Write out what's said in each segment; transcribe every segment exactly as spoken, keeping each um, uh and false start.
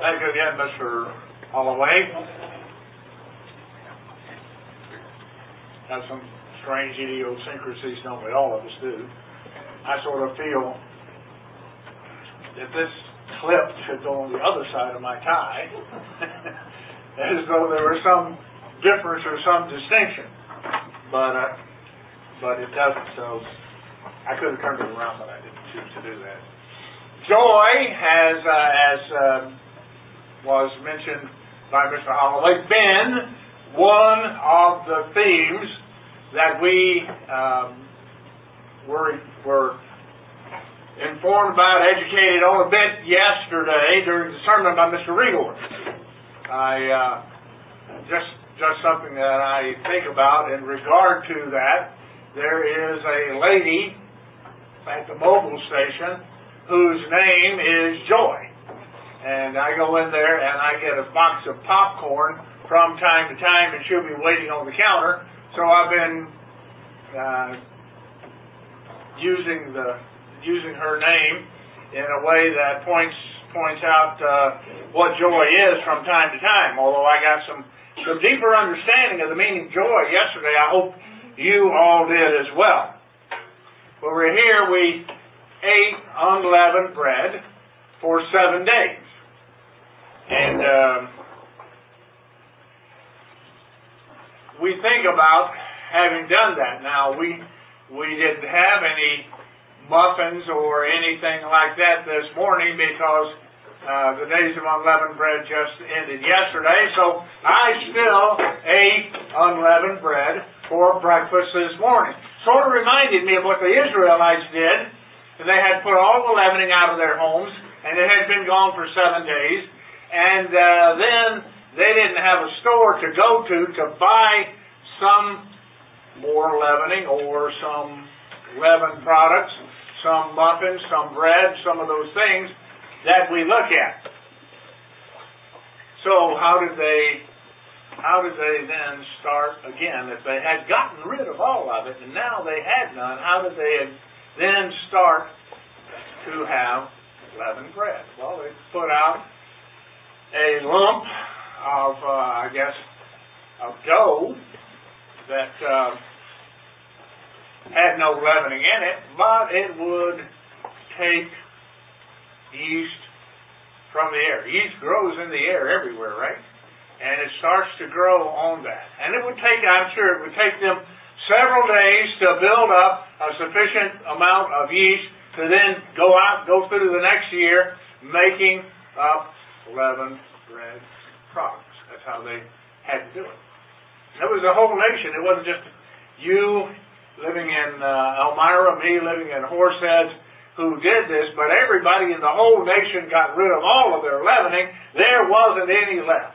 Thank you again, Mister Holloway. Have some strange idiosyncrasies, don't we? All of us do. I sort of feel that this clip should go on the other side of my tie, as though there were some difference or some distinction. But uh, but it doesn't, so I could have turned it around, but I didn't choose to do that. Joy has, uh, as uh, was mentioned by Mister Holloway, been one of the themes that we um, were, were informed about, educated on a bit yesterday during the sermon by Mister Rigor. I uh, just just something that I think about in regard to that. There is a lady at the mobile station whose name is Joy. And I go in there and I get a box of popcorn from time to time, and she'll be waiting on the counter. So I've been uh, using the using her name in a way that points points out uh, what joy is from time to time. Although I got some some deeper understanding of the meaning of joy yesterday, I hope you all did as well. When we're here, we ate unleavened bread for seven days. And um, we think about having done that. Now, we we didn't have any muffins or anything like that this morning because uh, the days of unleavened bread just ended yesterday. So I still ate unleavened bread for breakfast this morning. Sort of reminded me of what the Israelites did. They had put all the leavening out of their homes, and it had been gone for seven days. And uh, then they didn't have a store to go to to buy some more leavening or some leavened products, some muffins, some bread, some of those things that we look at. So how did they how did they then start again? If they had gotten rid of all of it and now they had none, how did they then start to have leavened bread? Well, they put out a lump of, uh, I guess, of dough that uh, had no leavening in it, but it would take yeast from the air. Yeast grows in the air everywhere, right? And it starts to grow on that. And it would take, I'm sure, it would take them several days to build up a sufficient amount of yeast to then go out, go through the next year making up leavened bread products. That's how they had to do it. It was a whole nation. It wasn't just you living in uh, Elmira, me living in Horseheads who did this, but everybody in the whole nation got rid of all of their leavening. There wasn't any left.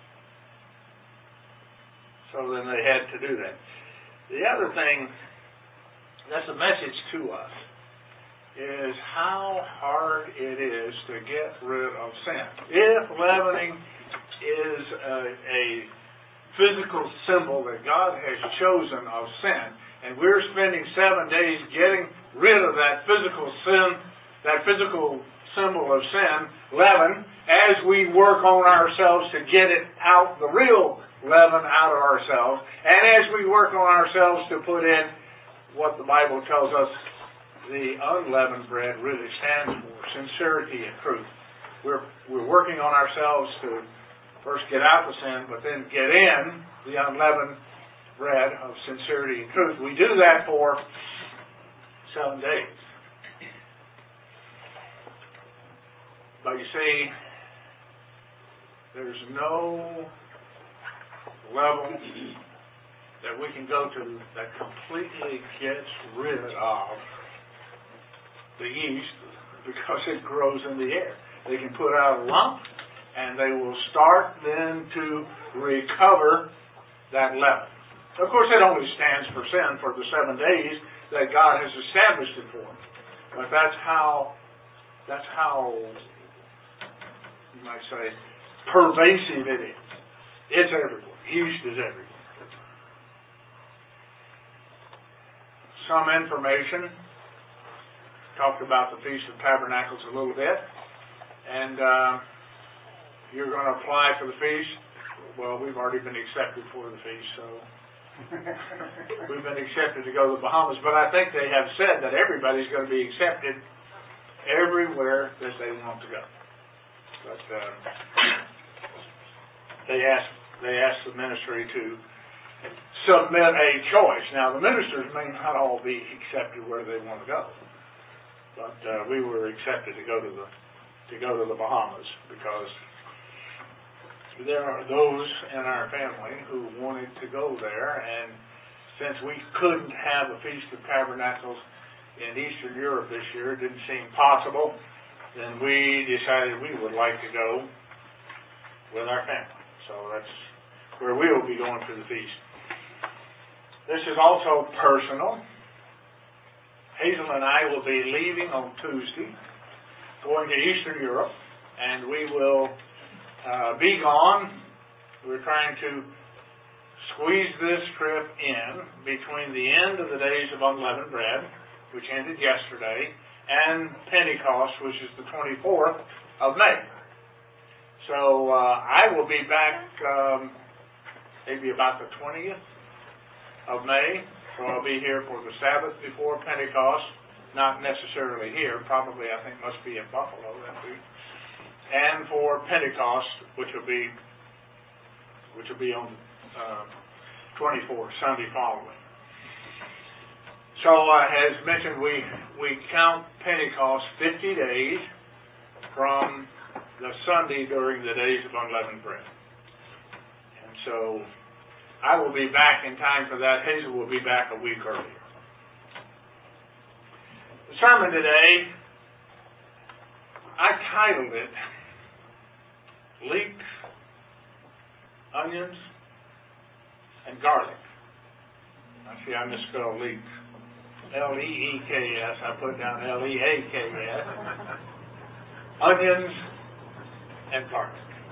So then they had to do that. The other thing that's a message to us is how hard it is to get rid of sin. If leavening is a, a physical symbol that God has chosen of sin, and we're spending seven days getting rid of that physical sin, that physical symbol of sin, leaven, as we work on ourselves to get it out, the real leaven out of ourselves, and as we work on ourselves to put in what the Bible tells us the unleavened bread really stands for, sincerity and truth. We're we're working on ourselves to first get out the sin, but then get in the unleavened bread of sincerity and truth. We do that for seven days. But you see, there's no level that we can go to that completely gets rid of the yeast because it grows in the air. They can put out a lump and they will start then to recover that leaven. Of course, it only stands for sin for the seven days that God has established it for. But that's how, that's how, you might say, pervasive it is. It's everywhere. Yeast is everywhere. Some information. Talked about the Feast of Tabernacles a little bit. And uh, want to apply for the feast, well, we've already been accepted for the feast, so we've been accepted to go to the Bahamas. But I think they have said that everybody's going to be accepted everywhere that they want to go. But uh, they asked they asked the ministry to submit a choice. Now, the ministers may not all be accepted where they want to go, but uh, we were accepted to go to the to go to the Bahamas because there are those in our family who wanted to go there, and since we couldn't have a Feast of Tabernacles in Eastern Europe this year, it didn't seem possible, then we decided we would like to go with our family. So that's where we will be going for the feast. This is also personal. Hazel and I will be leaving on Tuesday, going to Eastern Europe, and we will uh, be gone. We're trying to squeeze this trip in between the end of the days of unleavened bread, which ended yesterday, and Pentecost, which is the twenty-fourth of May. So uh, I will be back um, maybe about the twentieth of May. So I'll be here for the Sabbath before Pentecost. Not necessarily here. Probably, I think, must be in Buffalo that week. And for Pentecost, which will be which will be on uh, twenty-fourth, Sunday following. So, uh, as mentioned, we, we count Pentecost fifty days from the Sunday during the days of unleavened bread. And so, I will be back in time for that. Hazel will be back a week earlier. The sermon today, I titled it, Leeks, Onions, and Garlic. Now, see, I misspelled leeks. L E E K S. I put down L E A K S. Onions and garlic.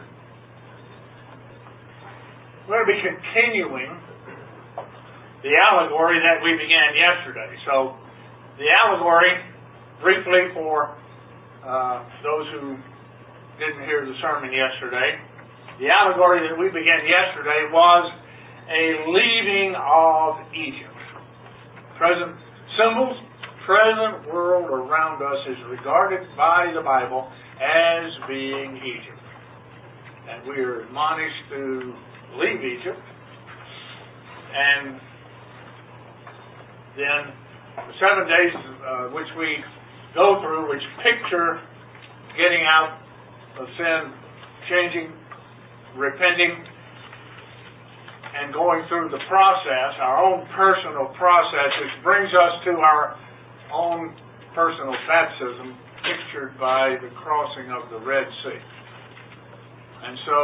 We're going to be continuing the allegory that we began yesterday. So, the allegory, briefly for uh, those who didn't hear the sermon yesterday, the allegory that we began yesterday was a leaving of Egypt. Present symbols, present world around us is regarded by the Bible as being Egypt. And we are admonished to leave Egypt. And then the seven days uh, which we go through, which picture getting out of sin, changing, repenting, and going through the process, our own personal process, which brings us to our own personal baptism, pictured by the crossing of the Red Sea. And so,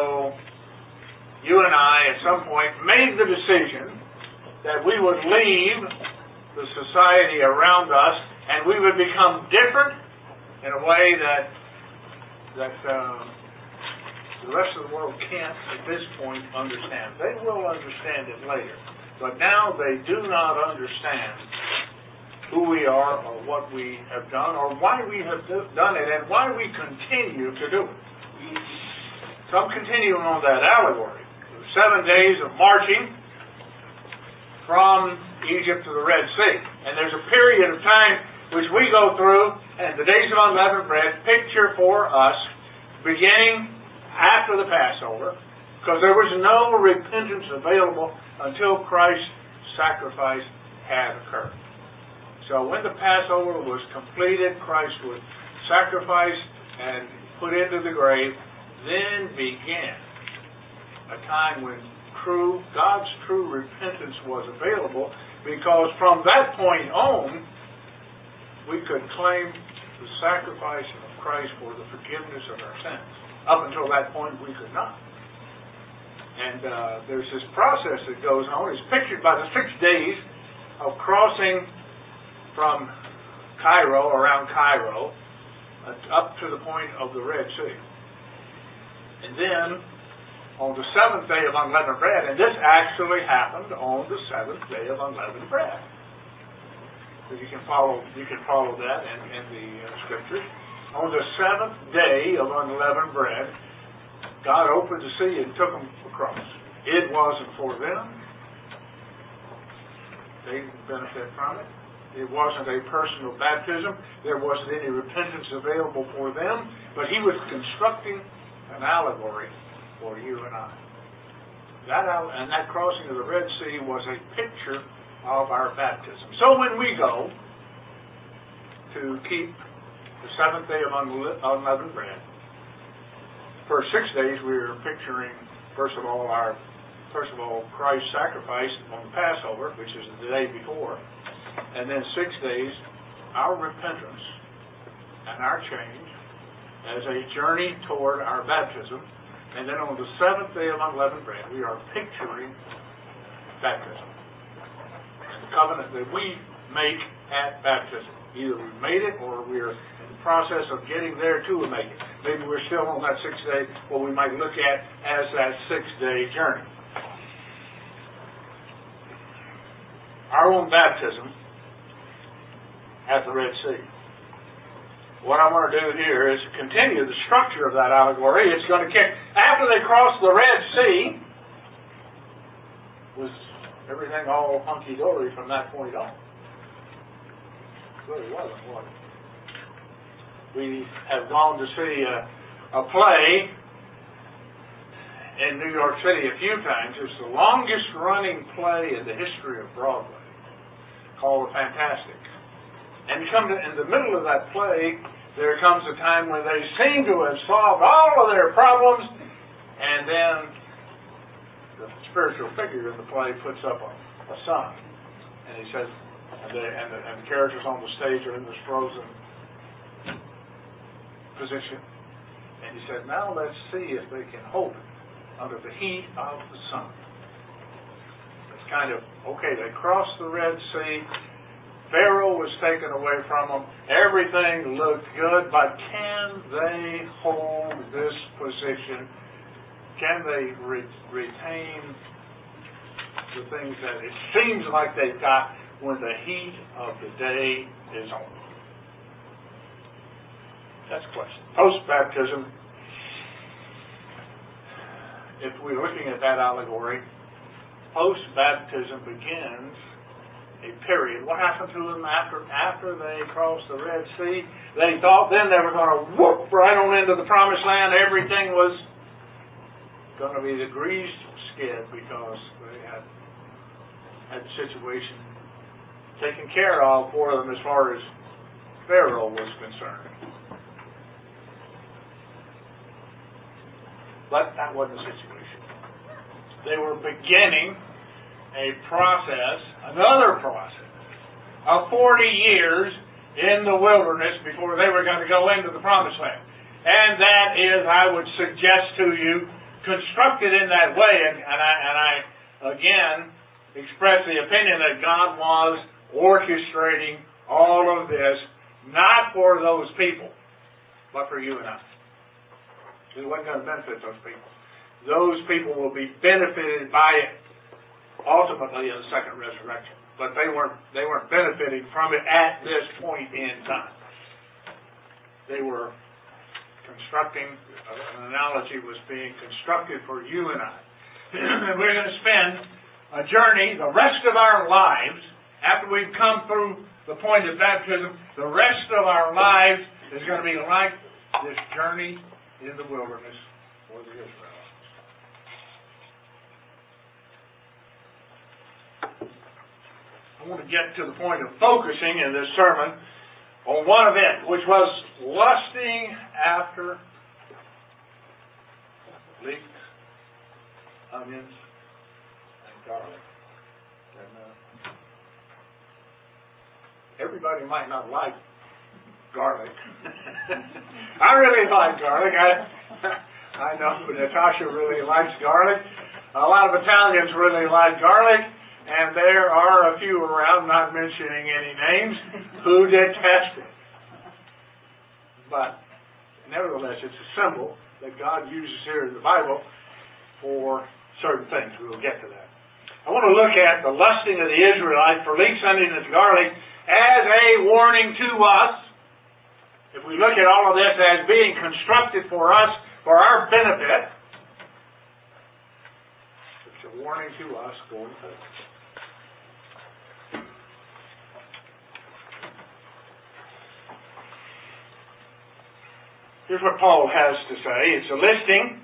you and I, at some point, made the decision that we would leave the society around us, and we would become different in a way that that um, the rest of the world can't, at this point, understand. They will understand it later. But now they do not understand who we are or what we have done or why we have done it and why we continue to do it. So I'm continuing on that allegory. The seven days of marching from Egypt to the Red Sea. And there's a period of time which we go through, and the days of unleavened bread picture for us beginning after the Passover, because there was no repentance available until Christ's sacrifice had occurred. So when the Passover was completed, Christ was sacrificed and put into the grave, then began a time when true God's true repentance was available, because from that point on, we could claim the sacrifice of Christ for the forgiveness of our sins. Up until that point, we could not. And uh, there's this process that goes on. It's pictured by the six days of crossing from Cairo, around Cairo, uh, up to the point of the Red Sea. And then, on the seventh day of unleavened bread, and this actually happened on the seventh day of unleavened bread. So you can follow, you can follow that in, in the uh, Scriptures. On the seventh day of unleavened bread, God opened the sea and took them across. It wasn't for them. They didn't benefit from it. It wasn't a personal baptism. There wasn't any repentance available for them. But he was constructing an allegory for you and I. That and that crossing of the Red Sea was a picture of our baptism. So when we go to keep the seventh day of unleavened bread, for six days we are picturing, first of all, our first of all Christ's sacrifice on the Passover, which is the day before, and then six days our repentance and our change as a journey toward our baptism. And then on the seventh day of unleavened bread, we are picturing baptism. And the covenant that we make at baptism. Either we made it or we're in the process of getting there to make it. Maybe we're still on that sixth day, what we might look at as that six-day journey. Our own baptism at the Red Sea. What I want to do here is continue the structure of that allegory. It's going to kick. After they crossed the Red Sea, was everything all hunky-dory from that point on? It really wasn't, was it? We have gone to see a, a play in New York City a few times. It's the longest-running play in the history of Broadway, called The Fantastic. And you come to, in the middle of that play, there comes a time when they seem to have solved all of their problems, and then the spiritual figure in the play puts up a, a sign, and he says, and the, and, the, and the characters on the stage are in this frozen position, and he said, now let's see if they can hold it under the heat of the sun. It's kind of, okay, they crossed the Red Sea, Pharaoh was taken away from them. Everything looked good, but can they hold this position? Can they re- retain the things that it seems like they've got when the heat of the day is on? That's a question. Post-baptism, if we're looking at that allegory, post-baptism begins a period. What happened to them after after they crossed the Red Sea? They thought then they were going to whoop right on into the Promised Land. Everything was going to be the greased skid because they had had the situation taken care of for them as far as Pharaoh was concerned. But that wasn't the situation. They were beginning a process, another process, of forty years in the wilderness before they were going to go into the Promised Land. And that is, I would suggest to you, constructed in that way, and, and, I, and I, again, express the opinion that God was orchestrating all of this, not for those people, but for you and I. It wasn't going to benefit those people. Those people will be benefited by it ultimately in the second resurrection. But they weren't they weren't benefiting from it at this point in time. They were constructing, an analogy was being constructed for you and I. And we're going to spend a journey the rest of our lives, after we've come through the point of baptism, the rest of our lives is going to be like this journey in the wilderness for the Israelites. I want to get to the point of focusing in this sermon on one event, which was lusting after leeks, onions, and garlic. And uh, everybody might not like garlic. I really like garlic. I I know Natasha really likes garlic. A lot of Italians really like garlic. And there are a few around, not mentioning any names, who detest it. But nevertheless, it's a symbol that God uses here in the Bible for certain things. We'll get to that. I want to look at the lusting of the Israelites for leeks, onions, and garlic as a warning to us. If we look at all of this as being constructed for us, for our benefit, warning to us going forward. Here's what Paul has to say. It's a listing.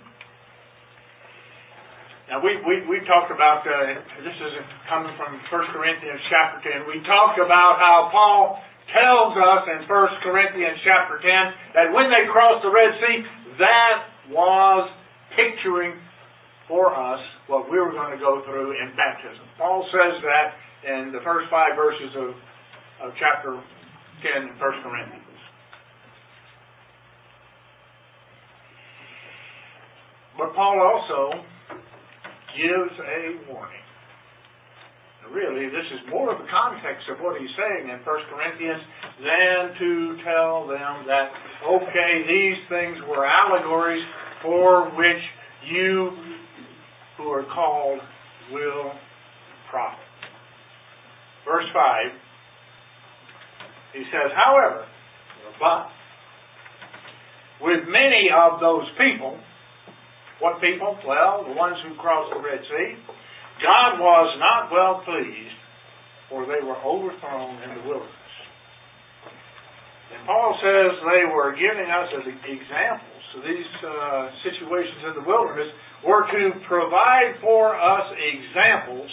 Now, we, we, we talked about, uh, this is coming from First Corinthians chapter ten. We talked about how Paul tells us in First Corinthians chapter ten that when they crossed the Red Sea, that was picturing for us what we were going to go through in baptism. Paul says that in the first five verses of, of chapter ten in First Corinthians. But Paul also gives a warning. Really, this is more of the context of what he's saying in First Corinthians than to tell them that, okay, these things were allegories for which you who are called will profit. Verse five, he says, however, but with many of those people, what people? Well, the ones who crossed the Red Sea. God was not well pleased, for they were overthrown in the wilderness. And Paul says they were giving us as examples. So these uh, situations in the wilderness were to provide for us examples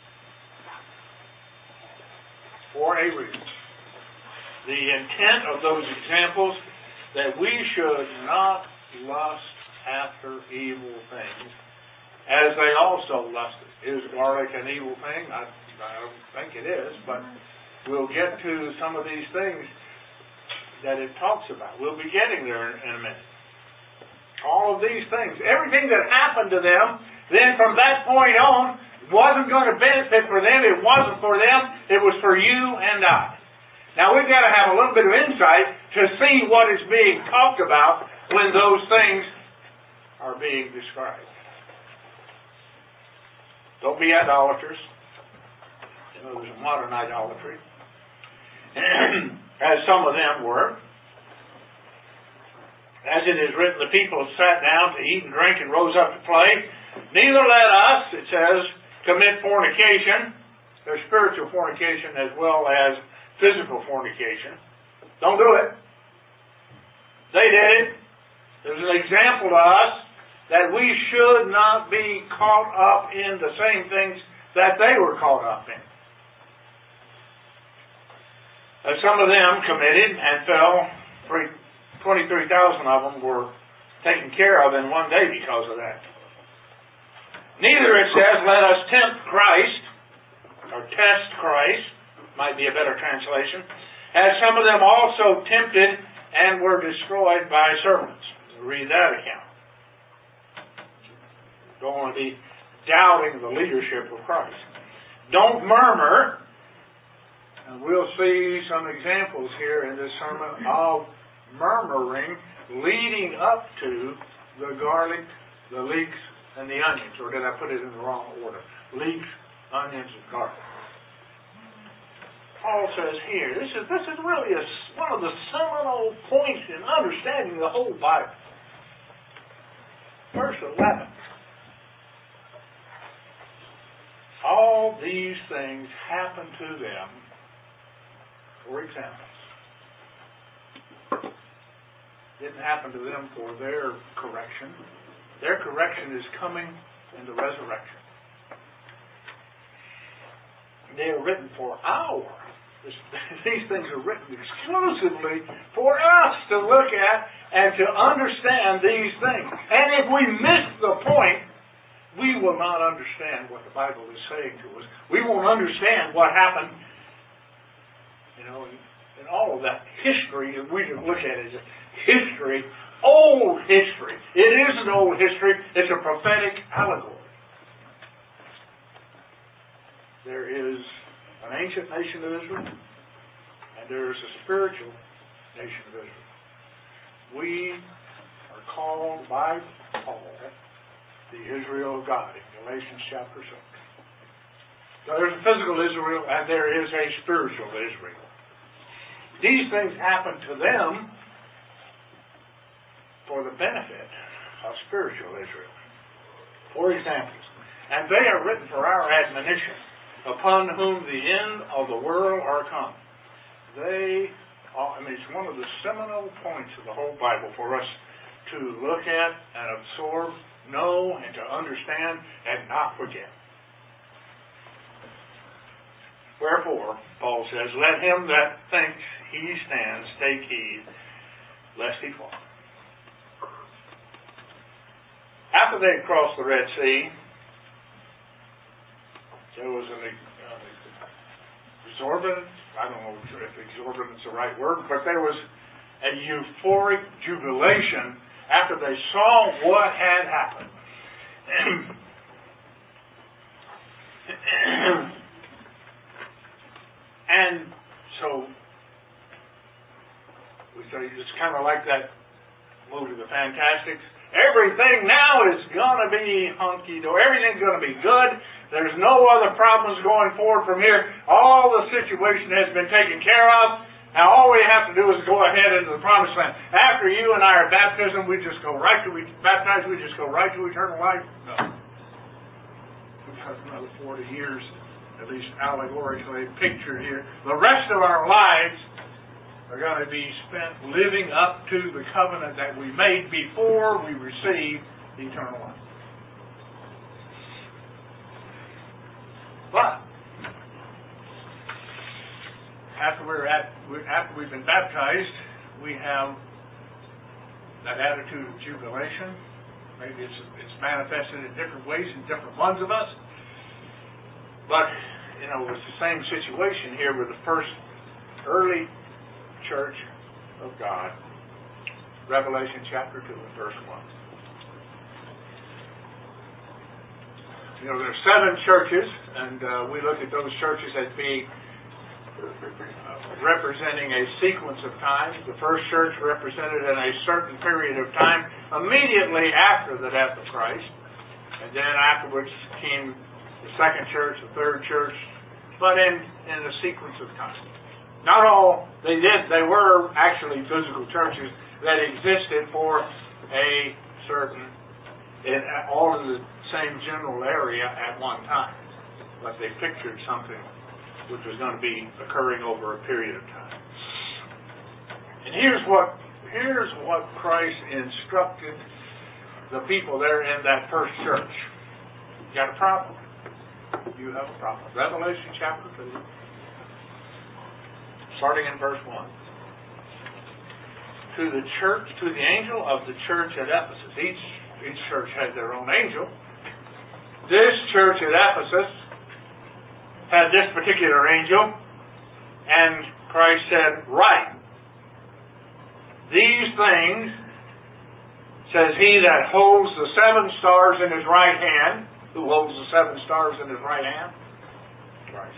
for a reason. The intent of those examples that we should not lust after evil things, as they also lusted. Is garlic an evil thing? I, I don't think it is, but we'll get to some of these things that it talks about. We'll be getting there in, in a minute. All of these things, everything that happened to them, then from that point on, wasn't going to benefit for them. It wasn't for them. It was for you and I. Now we've got to have a little bit of insight to see what is being talked about when those things are being described. Don't be idolaters. You know, there's a modern idolatry. As some of them were. As it is written, the people sat down to eat and drink and rose up to play. Neither let us, it says, commit fornication. There's spiritual fornication as well as physical fornication. Don't do it. They did it. There's an example to us that we should not be caught up in the same things that they were caught up in. Uh, some of them committed and fell. twenty-three thousand of them were taken care of in one day because of that. Neither, it says, let us tempt Christ, or test Christ, might be a better translation, as some of them also tempted and were destroyed by serpents. Read that account. Don't want to be doubting the leadership of Christ. Don't murmur. And we'll see some examples here in this sermon of murmuring leading up to the garlic, the leeks, and the onions. Or did I put it in the wrong order? Leeks, onions, and garlic. Paul says here, this is this is really a, one of the seminal points in understanding the whole Bible. Verse eleven. All these things happen to them for examples. Didn't happen to them for their correction. Their correction is coming in the resurrection. They are written for our. These things are written exclusively for us to look at and to understand these things. And if we miss the point, we will not understand what the Bible is saying to us. We won't understand what happened, you know, in, in all of that history. We can look at it as history, old history. It isn't old history. It's a prophetic allegory. There is an ancient nation of Israel, and there is a spiritual nation of Israel. We are called by Paul the Israel of God in Galatians chapter six. So there's a physical Israel and there is a spiritual Israel. These things happen to them for the benefit of spiritual Israel. For example, And they are written for our admonition, upon whom the end of the world are come. They are, I mean, it's one of the seminal points of the whole Bible for us to look at and absorb, know, and to understand, and not forget. Wherefore, Paul says, let him that thinks he stands take heed, lest he fall. After they had crossed the Red Sea, there was an uh, exorbitant, I don't know if exorbitant is the right word, but there was a euphoric jubilation after they saw what had happened. And so, we say it's kind of like that movie, The Fantastics. Everything now is going to be hunky-dory. Everything's going to be good. There's no other problems going forward from here. All the situation has been taken care of. Now all we have to do is go ahead into the promised land. After you and I are baptism, we just go right to, we baptized, we just go right to eternal life? No. We've got another forty years, at least allegorically pictured here. The rest of our lives are going to be spent living up to the covenant that we made before we received eternal life. But after we're at after we've been baptized, we have that attitude of jubilation. Maybe it's it's manifested in different ways in different ones of us. But you know, it's the same situation here with the first early church of God. Revelation chapter two, verse one. You know, there are seven churches, and uh, we look at those churches as being uh, representing a sequence of times. The first church represented in a certain period of time immediately after the death of Christ. And then afterwards came the second church, the third church, but in, in a sequence of time. Not all they did, they were actually physical churches that existed for a certain, in all of the same general area at one time. But they pictured something which was going to be occurring over a period of time. And here's what here's what Christ instructed the people there in that first church. You got a problem? You have a problem. Revelation chapter two, starting in verse one. To the church, to the angel of the church at Ephesus. Each each church had their own angel. This church at Ephesus had this particular angel, and Christ said, "Write, these things says he that holds the seven stars in his right hand." Who holds the seven stars in his right hand? Christ.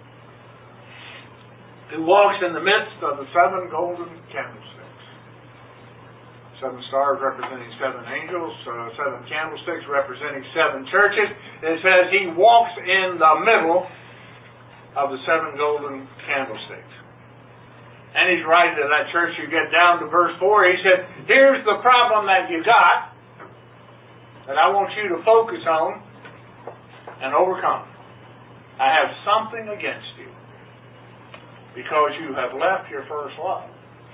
Who walks in the midst of the seven golden candlesticks. Seven stars representing seven angels, uh, seven candlesticks representing seven churches. It says he walks in the middle of the seven golden candlesticks. And he's writing to that church. You get down to verse four, he said, here's the problem that you got that I want you to focus on and overcome. I have something against you because you have left your first love.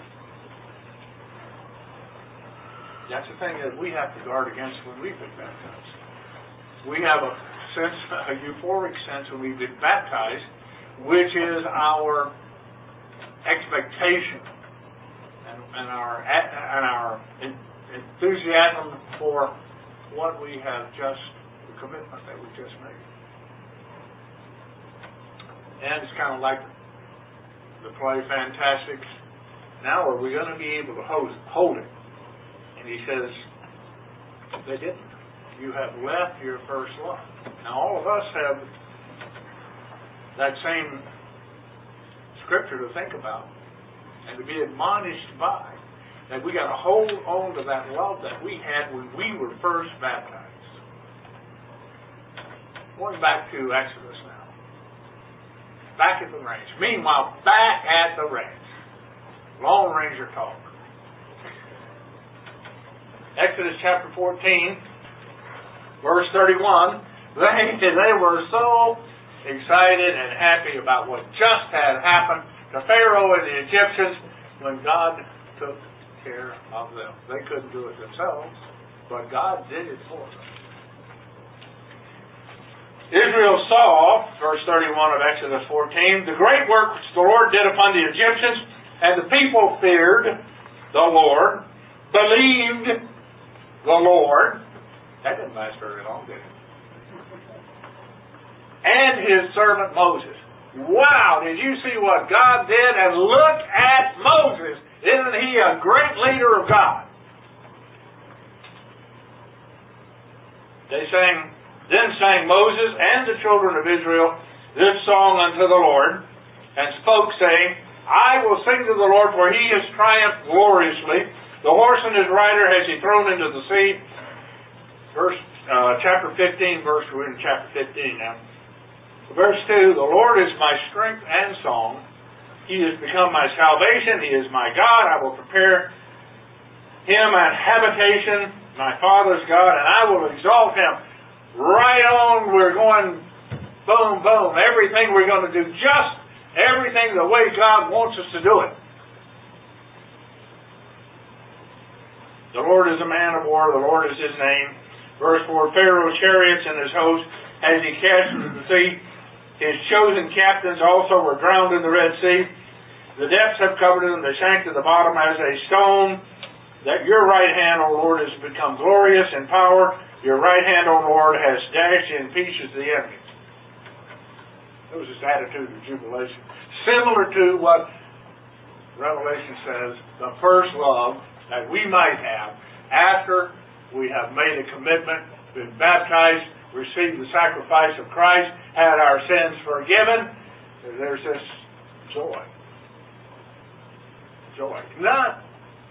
That's the thing that we have to guard against when we've been baptized. We have a sense, a euphoric sense when we've been baptized, which is our expectation and, and our and our enthusiasm for what we have just, the commitment that we just made. And it's kind of like the play Fantastic. Now are we going to be able to hold, hold it? And he says, they didn't. You have left your first love. Now all of us have that same scripture to think about and to be admonished by. That we got to hold on to that love that we had when we were first baptized. Going back to Exodus now. Back at the ranch. Meanwhile, back at the ranch. Lone Ranger talk. Exodus chapter fourteen, verse thirty-one. They, they were so excited and happy about what just had happened to Pharaoh and the Egyptians when God took care of them. They couldn't do it themselves, but God did it for them. Israel saw, verse thirty-one of Exodus fourteen, the great work which the Lord did upon the Egyptians, and the people feared the Lord, believed the Lord. That didn't last very long, did it? And his servant Moses. Wow, did you see what God did? And look at Moses. Isn't he a great leader of God? They sang, then sang Moses and the children of Israel this song unto the Lord, and spoke, saying, I will sing to the Lord, for he has triumphed gloriously. The horse and his rider has he thrown into the sea. Verse, uh, chapter fifteen, verse, we're in chapter fifteen now. Verse two, the Lord is my strength and song. He has become my salvation. He is my God. I will prepare him an habitation, my father's God, and I will exalt him. Right on, we're going boom, boom. Everything we're going to do, just everything the way God wants us to do it. The Lord is a man of war. The Lord is his name. Verse four, Pharaoh's chariots and his host as he cast into the sea. His chosen captains also were drowned in the Red Sea. The depths have covered them. They sank to the bottom as a stone. That your right hand, O Lord, has become glorious in power. Your right hand, O Lord, has dashed in pieces the enemy. It was this attitude of jubilation. Similar to what Revelation says, the first love that we might have after we have made a commitment, been baptized, received the sacrifice of Christ, had our sins forgiven. There's this joy. Joy. Not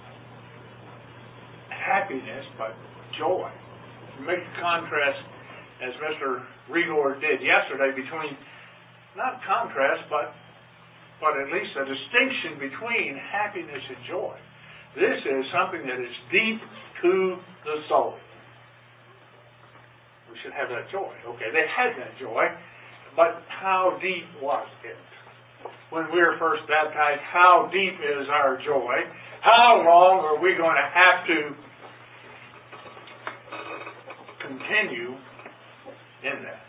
happiness, but joy. You make a contrast, as Mister Rigor did yesterday, between, not contrast, but but at least a distinction between happiness and joy. This is something that is deep to the soul. We should have that joy. Okay, they had that joy, but how deep was it? When we were first baptized, how deep is our joy? How long are we going to have to continue in that?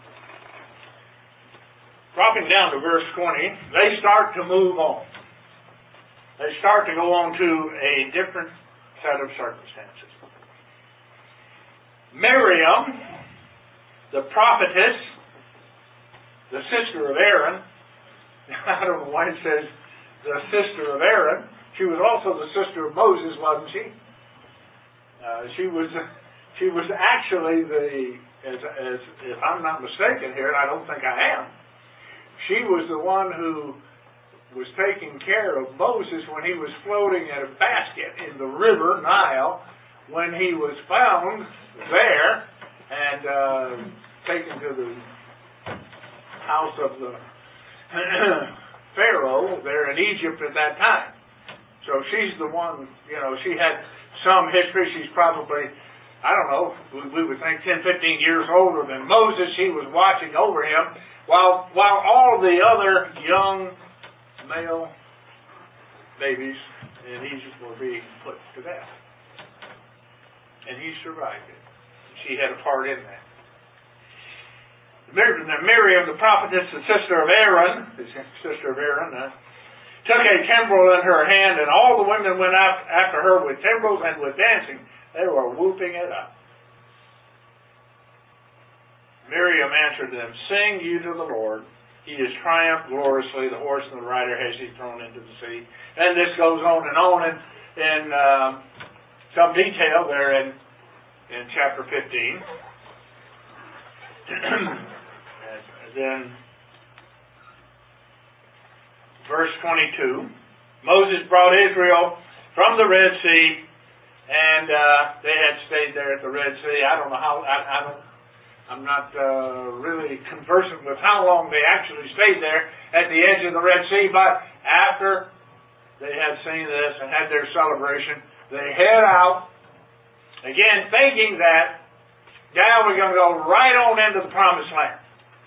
Dropping down to verse twenty, they start to move on. They start to go on to a different set of circumstances. Miriam, the prophetess, the sister of Aaron, I don't know why it says the sister of Aaron. She was also the sister of Moses, wasn't she? Uh, she was she was actually the, as, as if I'm not mistaken here, and I don't think I am, she was the one who was taking care of Moses when he was floating in a basket in the river Nile, when he was found there and uh, taken to the house of the Pharaoh there in Egypt at that time. So she's the one, you know, she had some history. She's probably, I don't know, we, we would think ten, fifteen years older than Moses. She was watching over him while while all the other young male babies in Egypt were being put to death. And he survived it. She had a part in that. Miriam, the prophetess, the sister of Aaron, the sister of Aaron, uh, took a timbrel in her hand, and all the women went out after her with timbrels and with dancing. They were whooping it up. Miriam answered them, "Sing you to the Lord. He has triumphed gloriously. The horse and the rider has he thrown into the sea." And this goes on and on in, in um, some detail there in, in chapter fifteen. And then verse twenty-two. Moses brought Israel from the Red Sea, and uh, they had stayed there at the Red Sea. I don't know how, I, I don't, I'm not uh, really conversant with how long they actually stayed there at the edge of the Red Sea, but after they had seen this and had their celebration, they head out, again thinking that down we're going to go right on into the promised land.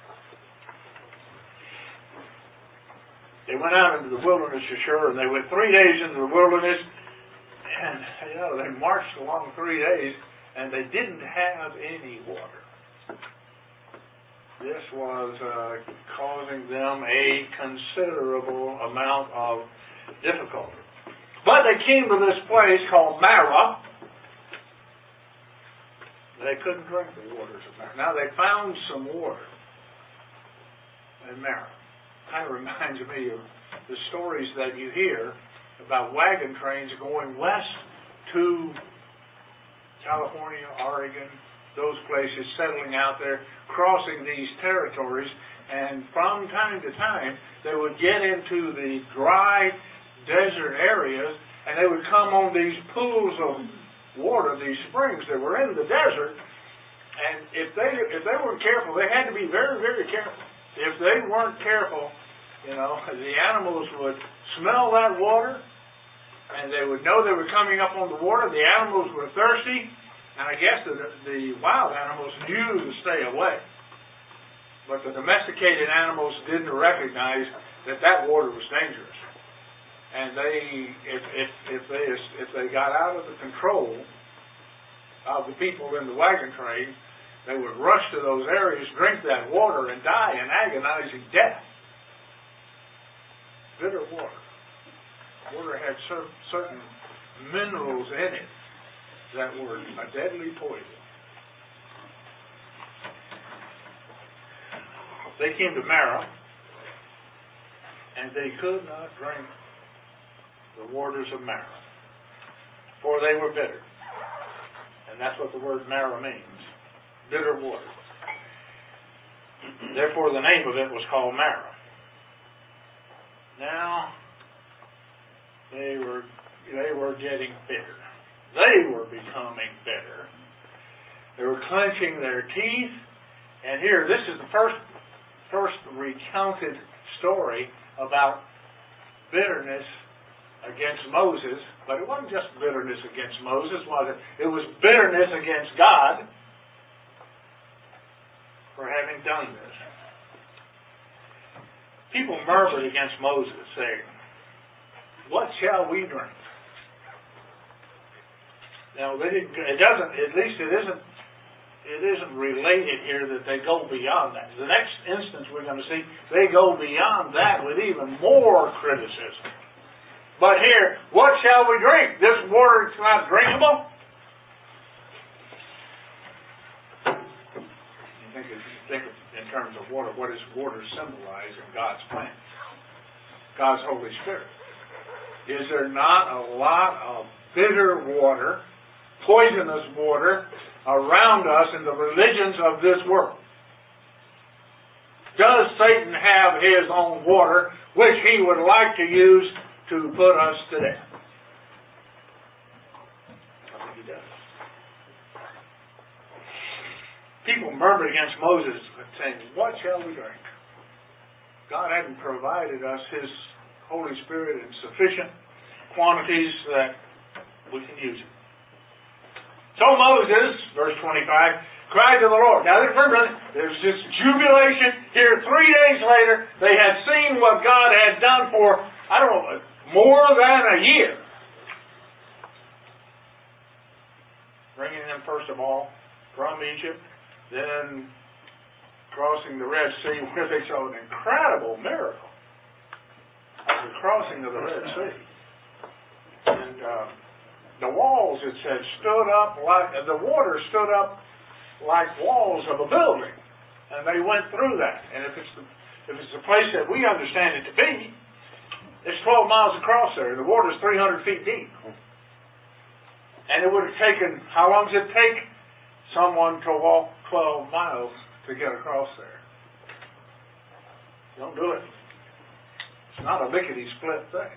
They went out into the wilderness of Shur, and they went three days into the wilderness, and you know, they marched along three days, and they didn't have any water. This was uh, causing them a considerable amount of difficulty. But they came to this place called Marah. They couldn't drink the waters of Marah. Now they found some water in Marah. Kind of reminds me of the stories that you hear about wagon trains going west to California, Oregon, those places, settling out there, crossing these territories, and from time to time they would get into the dry desert areas, and they would come on these pools of water, these springs that were in the desert, and if they if they weren't careful, they had to be very, very careful. If they weren't careful, you know, the animals would smell that water, and they would know they were coming up on the water. The animals were thirsty, and I guess the, the wild animals knew to stay away. But the domesticated animals didn't recognize that that water was dangerous. And they, if, if, if they if they got out of the control of the people in the wagon train, they would rush to those areas, drink that water, and die an agonizing death. Bitter water. Water had cer- certain minerals in it that were a deadly poison. They came to Marah, and they could not drink the waters of Marah, for they were bitter. And that's what the word Marah means, bitter water. Therefore the name of it was called Marah. Now, they were they were getting bitter. They were becoming bitter. They were clenching their teeth. And here, this is the first first recounted story about bitterness against Moses. But it wasn't just bitterness against Moses, was it? It was bitterness against God for having done this. People murmured against Moses, saying, "What shall we drink?" Now, they didn't, it doesn't, at least it isn't, it isn't related here that they go beyond that. The next instance we're going to see, they go beyond that with even more criticism. But here, what shall we drink? This water is not drinkable? You think, of, think of, in terms of water, what does water symbolize in God's plan? God's Holy Spirit. Is there not a lot of bitter water, poisonous water, around us in the religions of this world? Does Satan have his own water, which he would like to use to put us to death? I think he does. People murmured against Moses, saying, "What shall we drink?" God hadn't provided us His Holy Spirit in sufficient quantities that we can use it. So Moses, verse twenty-five, cried to the Lord. Now remember, there's this jubilation here. Three days later, they had seen what God had done for, I don't know, more than a year. Bringing them, first of all, from Egypt, then crossing the Red Sea, where they saw an incredible miracle of the crossing of the Red Sea. And uh, the walls, it said, stood up like, the water stood up like walls of a building. And they went through that. And if it's the, if it's the place that we understand it to be, it's twelve miles across there, and the water's three hundred feet deep. And it would have taken, how long does it take someone to walk twelve miles to get across there? Don't do it. It's not a lickety-split thing.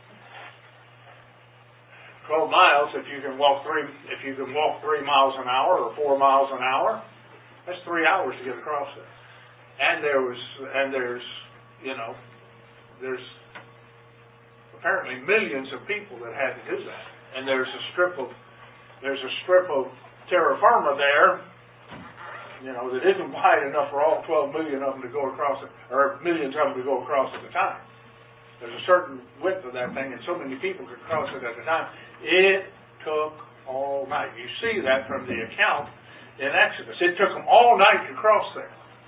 Twelve miles, if you can walk three, if you can walk three miles an hour or four miles an hour, that's three hours to get across there. And there was, and there's, you know, there's apparently millions of people that had to do that. And there's a strip of, there's a strip of terra firma there know, that isn't wide enough for all twelve million of them to go across it, or millions of them to go across at a time. There's a certain width of that thing, and so many people could cross it at a time. It took all night. You see that from the account in Exodus. It took them all night to cross there.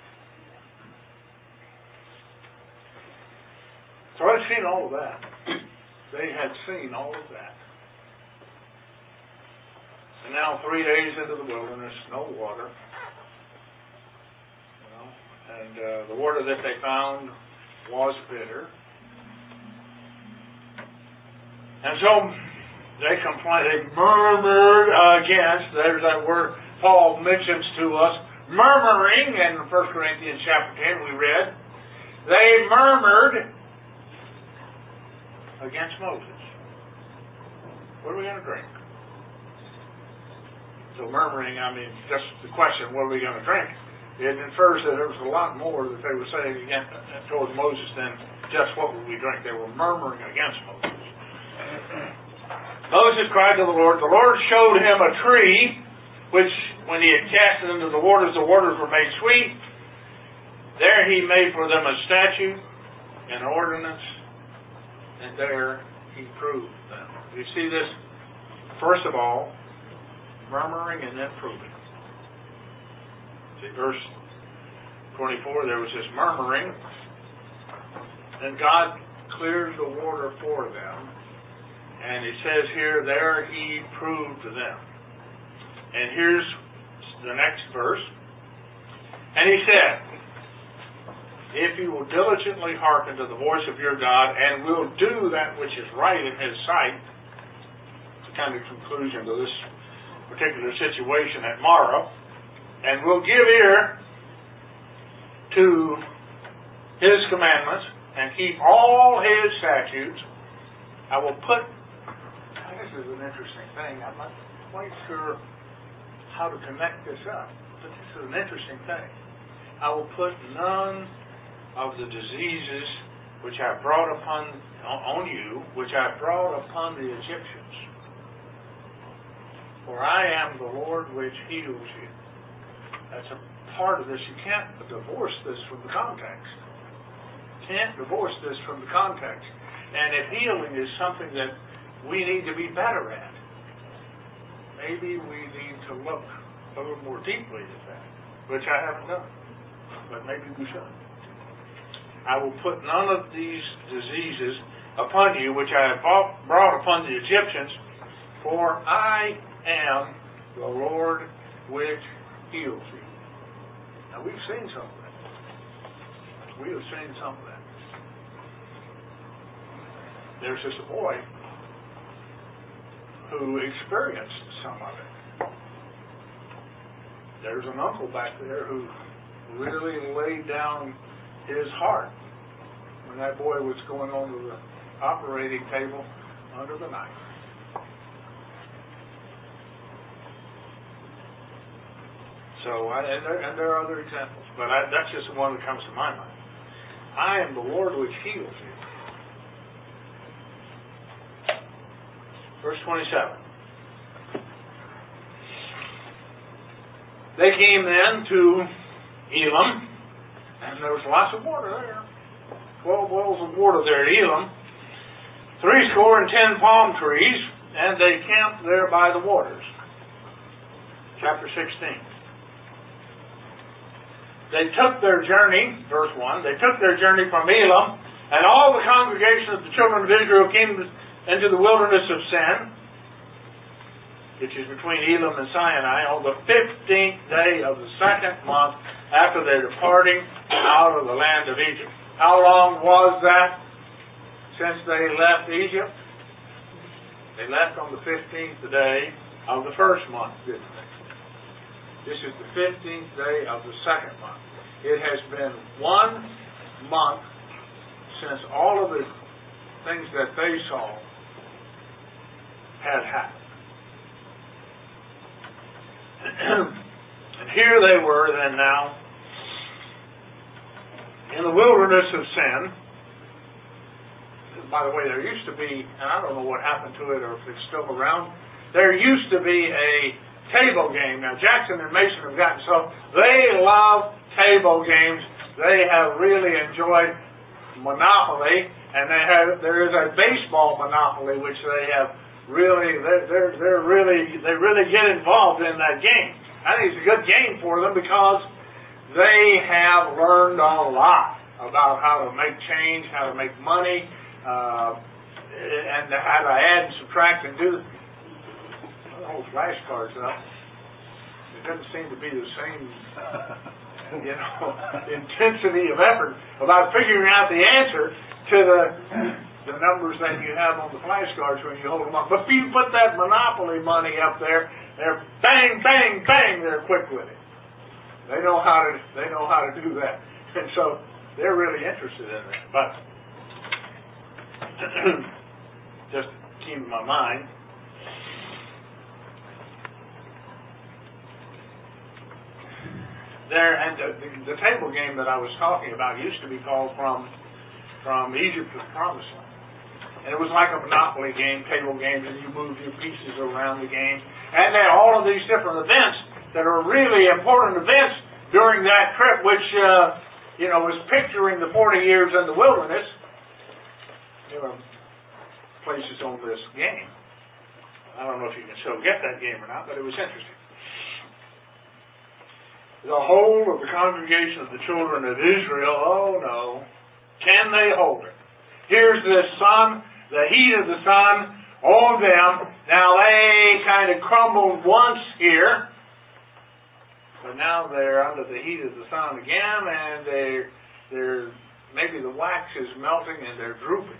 So I've seen all of that. They had seen all of that. And now three days into the wilderness, no water. You know, and uh, the water that they found was bitter. And so they complained, they murmured against, there's that word Paul mentions to us, murmuring, in First Corinthians chapter ten we read, they murmured against Moses. What are we going to drink? So murmuring, I mean, just the question, what are we going to drink? It infers that there was a lot more that they were saying against, towards Moses than just what would we drink. They were murmuring against Moses. Moses cried to the Lord. The Lord showed him a tree, which when he had cast it into the waters, the waters were made sweet. There he made for them a statute, an ordinance, and there he proved them. You see this, first of all, murmuring and then proving. See, verse twenty-four, there was this murmuring, and God cleared the water for them, and it says here, there he proved them. And here's the next verse. And he said, if you will diligently hearken to the voice of your God, and will do that which is right in his sight, it's a kind of conclusion to this particular situation at Marah, and will give ear to his commandments and keep all his statutes, I will put, this is an interesting thing, I'm not quite sure how to connect this up, but this is an interesting thing. I will put none of the diseases which I brought upon on you, which I brought upon the Egyptians. For I am the Lord which heals you. That's a part of this. You can't divorce this from the context. You can't divorce this from the context. And if healing is something that we need to be better at, maybe we need to look a little more deeply at that, which I haven't done. But maybe we should. I will put none of these diseases upon you, which I have brought upon the Egyptians, for I am the Lord which heals you. Now we've seen some of that. We have seen some of that. There's just a boy who experienced some of it. There's an uncle back there who really laid down his heart when that boy was going on to the operating table under the knife. So, I, and, there, and there are other examples, but I, that's just the one that comes to my mind. I am the Lord which heals you. Verse twenty-seven. They came then to Elim, and there was lots of water there. Twelve wells of water there at Elim. Three score and ten palm trees, and they camped there by the waters. Chapter sixteen. They took their journey, verse one, they took their journey from Elim, and all the congregation of the children of Israel came into the wilderness of Sin, which is between Elim and Sinai, on the fifteenth day of the second month after their departing out of the land of Egypt. How long was that since they left Egypt? They left on the fifteenth day of the first month, didn't they? This is the fifteenth day of the second month. It has been one month since all of the things that they saw had happened. And here they were then now in the wilderness of Sin. By the way, there used to be, and I don't know what happened to it or if it's still around, there used to be a table game. Now, Jackson and Mason have gotten so, they love table games. They have really enjoyed Monopoly, and they have, there is a baseball Monopoly, which they have really, they're, they're, they're really, they really get involved in that game. I think it's a good game for them because they have learned a lot about how to make change, how to make money, uh, and how to add and subtract and do the whole flashcards up. It doesn't seem to be the same, you know, intensity of effort about figuring out the answer to the the numbers that you have on the flashcards when you hold them up. But if you put that Monopoly money up there, they're bang, bang, bang, they're quick with it. They know how to they know how to do that. And so they're really interested in that. But just keep in my mind, there and the, the, the table game that I was talking about used to be called from from Egypt to the Promised Land. And it was like a Monopoly game, table games, and you move your pieces around the game. And then all of these different events that are really important events during that trip, which uh, you know, was picturing the forty years in the wilderness. There were places on this game. I don't know if you can still get that game or not, but it was interesting. The whole of the congregation of the children of Israel, oh no, can they hold it? Here's the sun, the heat of the sun on them. Now they kind of crumbled once here, but now they're under the heat of the sun again, and they're, they're maybe the wax is melting and they're drooping.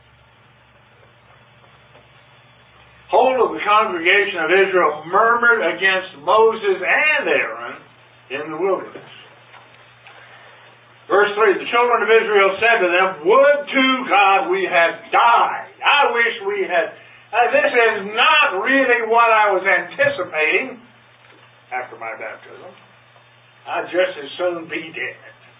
Whole of the congregation of Israel murmured against Moses and Aaron in the wilderness. Verse three, the children of Israel said to them, would to God we had died. I wish we had. Uh, this is not really what I was anticipating after my baptism. I'd just as soon be dead.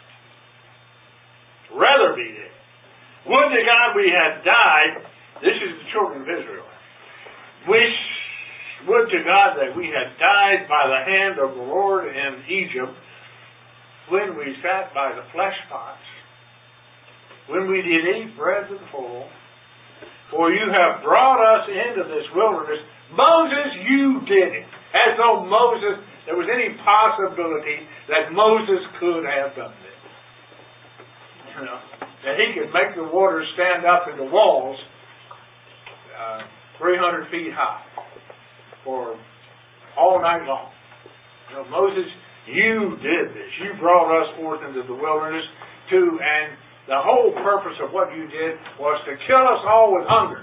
Rather be dead. Would to God we had died. This is the children of Israel. Wish, would to God that we had died by the hand of the Lord in Egypt, when we sat by the flesh pots, when we did eat bread to the full. For you have brought us into this wilderness. Moses, you did it. As though Moses, there was any possibility that Moses could have done this. You know, that he could make the water stand up in the walls uh, three hundred feet high for all night long. You know, Moses, you did this. You brought us forth into the wilderness to, and the whole purpose of what you did was to kill us all with hunger.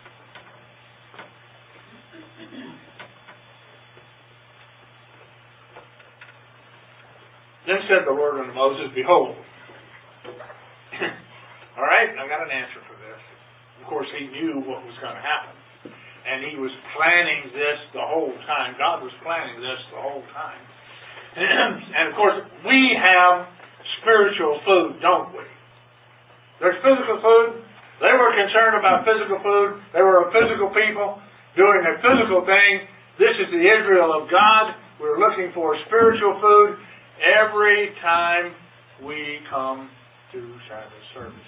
Then said the Lord unto Moses, behold. All right, I got an answer for this. Of course, he knew what was going to happen. And he was planning this the whole time. God was planning this the whole time. And of course, we have spiritual food, don't we? There's physical food. They were concerned about physical food. They were a physical people doing a physical thing. This is the Israel of God. We're looking for spiritual food every time we come to Sabbath services.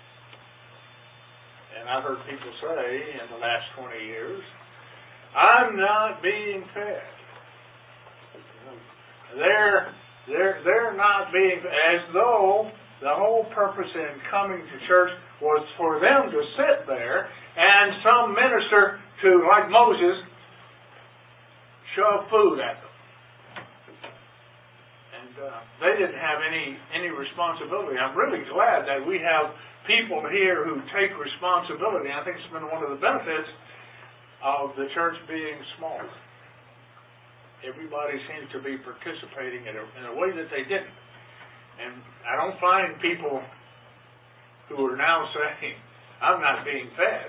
And I've heard people say in the last twenty years, I'm not being fed. They're, they're, they're not being, as though the whole purpose in coming to church was for them to sit there and some minister to, like Moses, shove food at them. And uh, they didn't have any, any responsibility. I'm really glad that we have people here who take responsibility. I think it's been one of the benefits of the church being small. Everybody seems to be participating in a, in a way that they didn't. And I don't find people who are now saying, I'm not being fed.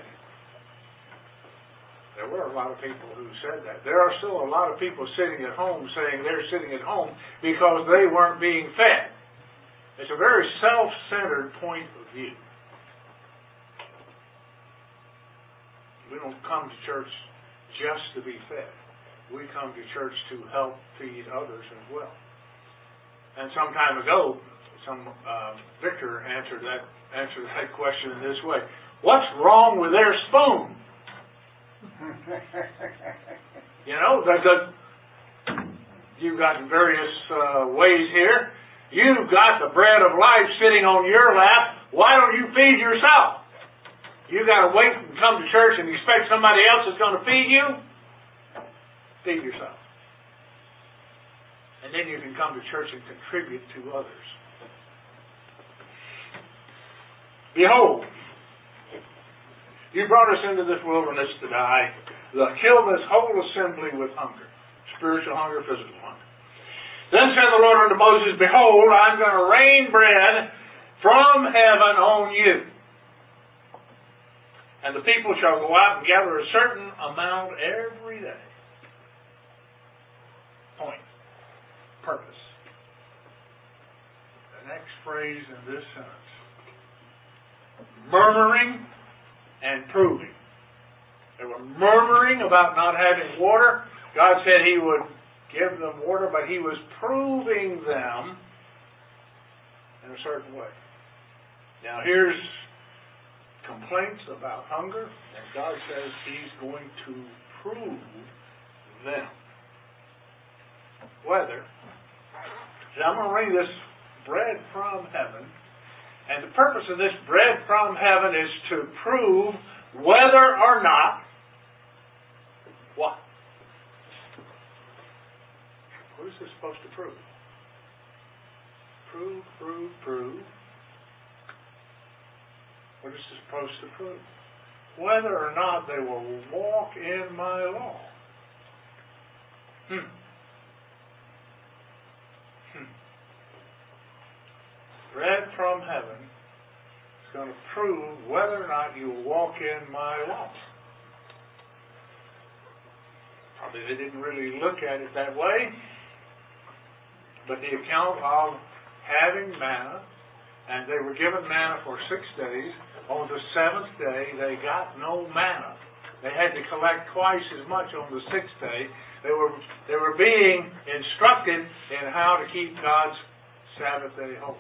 There were a lot of people who said that. There are still a lot of people sitting at home saying they're sitting at home because they weren't being fed. It's a very self-centered point of view. We don't come to church just to be fed. we come to church to help feed others as well. And some time ago, some uh, Victor answered that answered that question in this way: what's wrong with their spoon? You know, the, the, you've got various uh, ways here. You've got the bread of life sitting on your lap. Why don't you feed yourself? You got to wait and come to church and expect somebody else is going to feed you? Feed yourself. And then you can come to church and contribute to others. Behold, you brought us into this wilderness to die, to kill this whole assembly with hunger. Spiritual hunger, physical hunger. Then said the Lord unto Moses, behold, I'm going to rain bread from heaven on you. And the people shall go out and gather a certain amount every day. Point. Purpose. The next phrase in this sentence. Murmuring and proving. They were murmuring about not having water. God said He would give them water, but He was proving them in a certain way. Now here's complaints about hunger, and God says He's going to prove them. Whether, so I'm going to bring this bread from heaven, and the purpose of this bread from heaven is to prove whether or not what? What is this supposed to prove? Prove, prove, prove. What is this supposed to prove? Whether or not they will walk in my law. Hmm. Hmm. Bread from heaven is going to prove whether or not you will walk in my law. Probably they didn't really look at it that way. But the account of having manna, and they were given manna for six days. On the seventh day, they got no manna. They had to collect twice as much on the sixth day. They were they were being instructed in how to keep God's Sabbath day holy.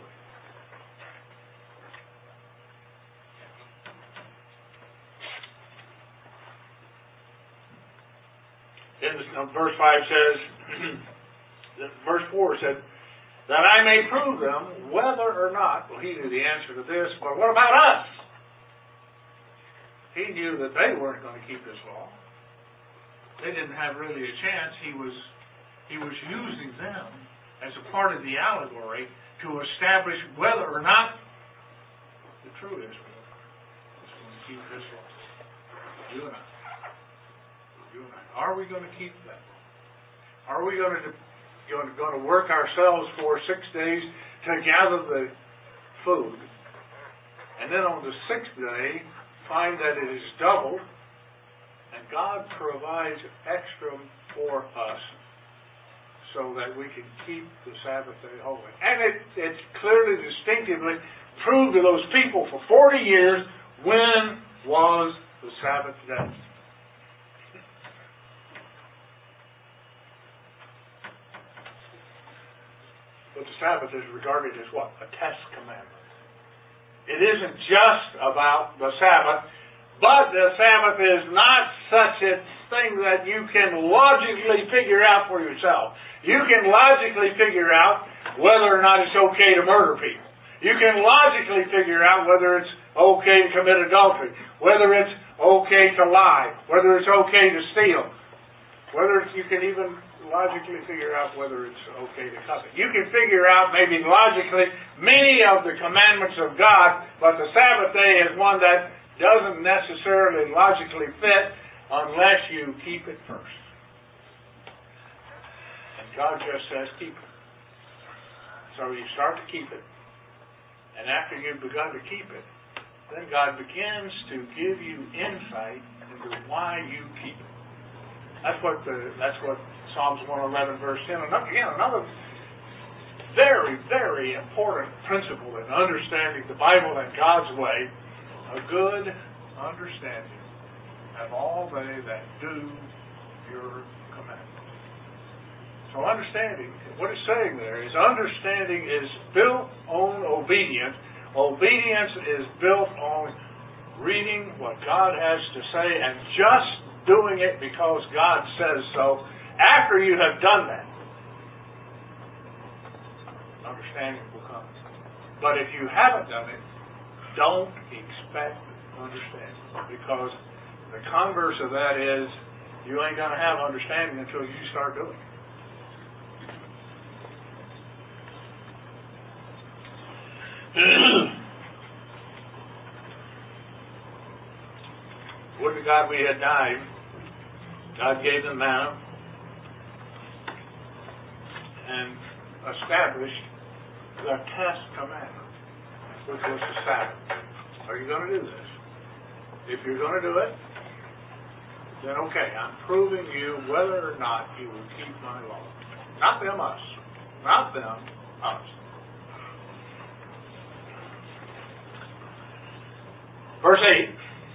In the, verse five says, verse four said, that I may prove them whether or not, well, he knew the answer to this, but what about us? He knew that they weren't going to keep this law. They didn't have really a chance. He was, he was using them as a part of the allegory to establish whether or not the true Israel is going to keep this law. You and I. You and I. Are we going to keep that law? Are we going to Going to, going to work ourselves for six days to gather the food, and then on the sixth day find that it is doubled, and God provides extra for us so that we can keep the Sabbath day holy. And it, it's clearly, distinctively proved to those people for forty years when was the Sabbath day. But the Sabbath is regarded as what? A test commandment. It isn't just about the Sabbath, but the Sabbath is not such a thing that you can logically figure out for yourself. You can logically figure out whether or not it's okay to murder people. You can logically figure out whether it's okay to commit adultery, whether it's okay to lie, whether it's okay to steal, whether it's, you can even logically figure out whether it's okay to covet. You can figure out maybe logically many of the commandments of God, but the Sabbath day is one that doesn't necessarily logically fit unless you keep it first. And God just says keep it. So you start to keep it, and after you've begun to keep it, then God begins to give you insight into why you keep it. That's what the that's what Psalms one eleven verse ten. And again, another very, very important principle in understanding the Bible and God's way. A good understanding of all they that do your commandments. So understanding, what it's saying there is understanding is built on obedience. Obedience is built on reading what God has to say and just doing it because God says so. After you have done that, understanding will come. But if you haven't done it, don't expect understanding, because the converse of that is you ain't going to have understanding until you start doing it. Would to God we had died. God gave them manna and established the tenth commandment, which was the Sabbath. Are you going to do this? If you're going to do it, then okay, I'm proving you whether or not you will keep my law. Not them, us. Not them, us. Verse eight.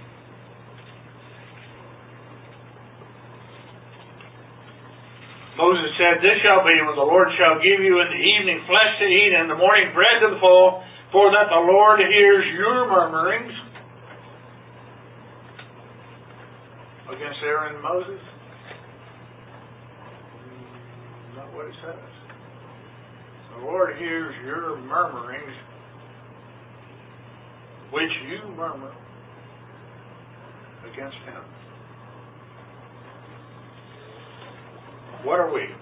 Moses said, "This shall be when the Lord shall give you in the evening flesh to eat, and in the morning bread to the full, for that the Lord hears your murmurings." Against Aaron and Moses? Not what it says. The Lord hears your murmurings, which you murmur against him. What are we?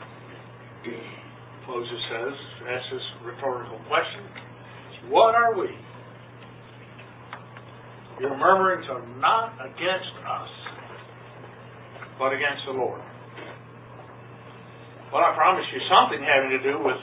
Moses says, asks this rhetorical question. What are we? Your murmurings are not against us, but against the Lord. Well, I promise you something having to do with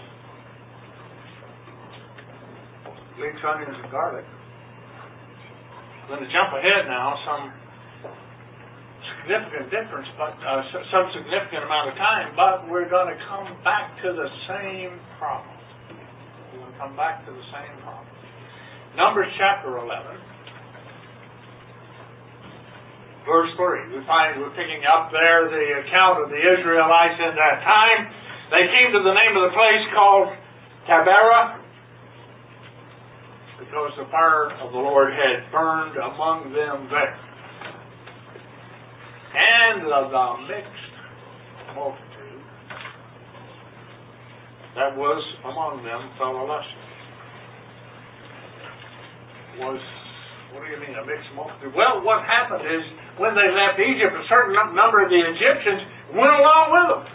leeks, onions, and garlic. I'm going to jump ahead now some significant difference, but uh, some significant amount of time, but we're going to come back to the same problem. We're going to come back to the same problem. Numbers chapter eleven, verse three. We find we're picking up there the account of the Israelites in that time. They came to the name of the place called Taberah, because the fire of the Lord had burned among them there. And of the mixed multitude that was among them fell a lusting. Was, what do you mean, a mixed multitude? Well, what happened is, when they left Egypt, a certain number of the Egyptians went along with them.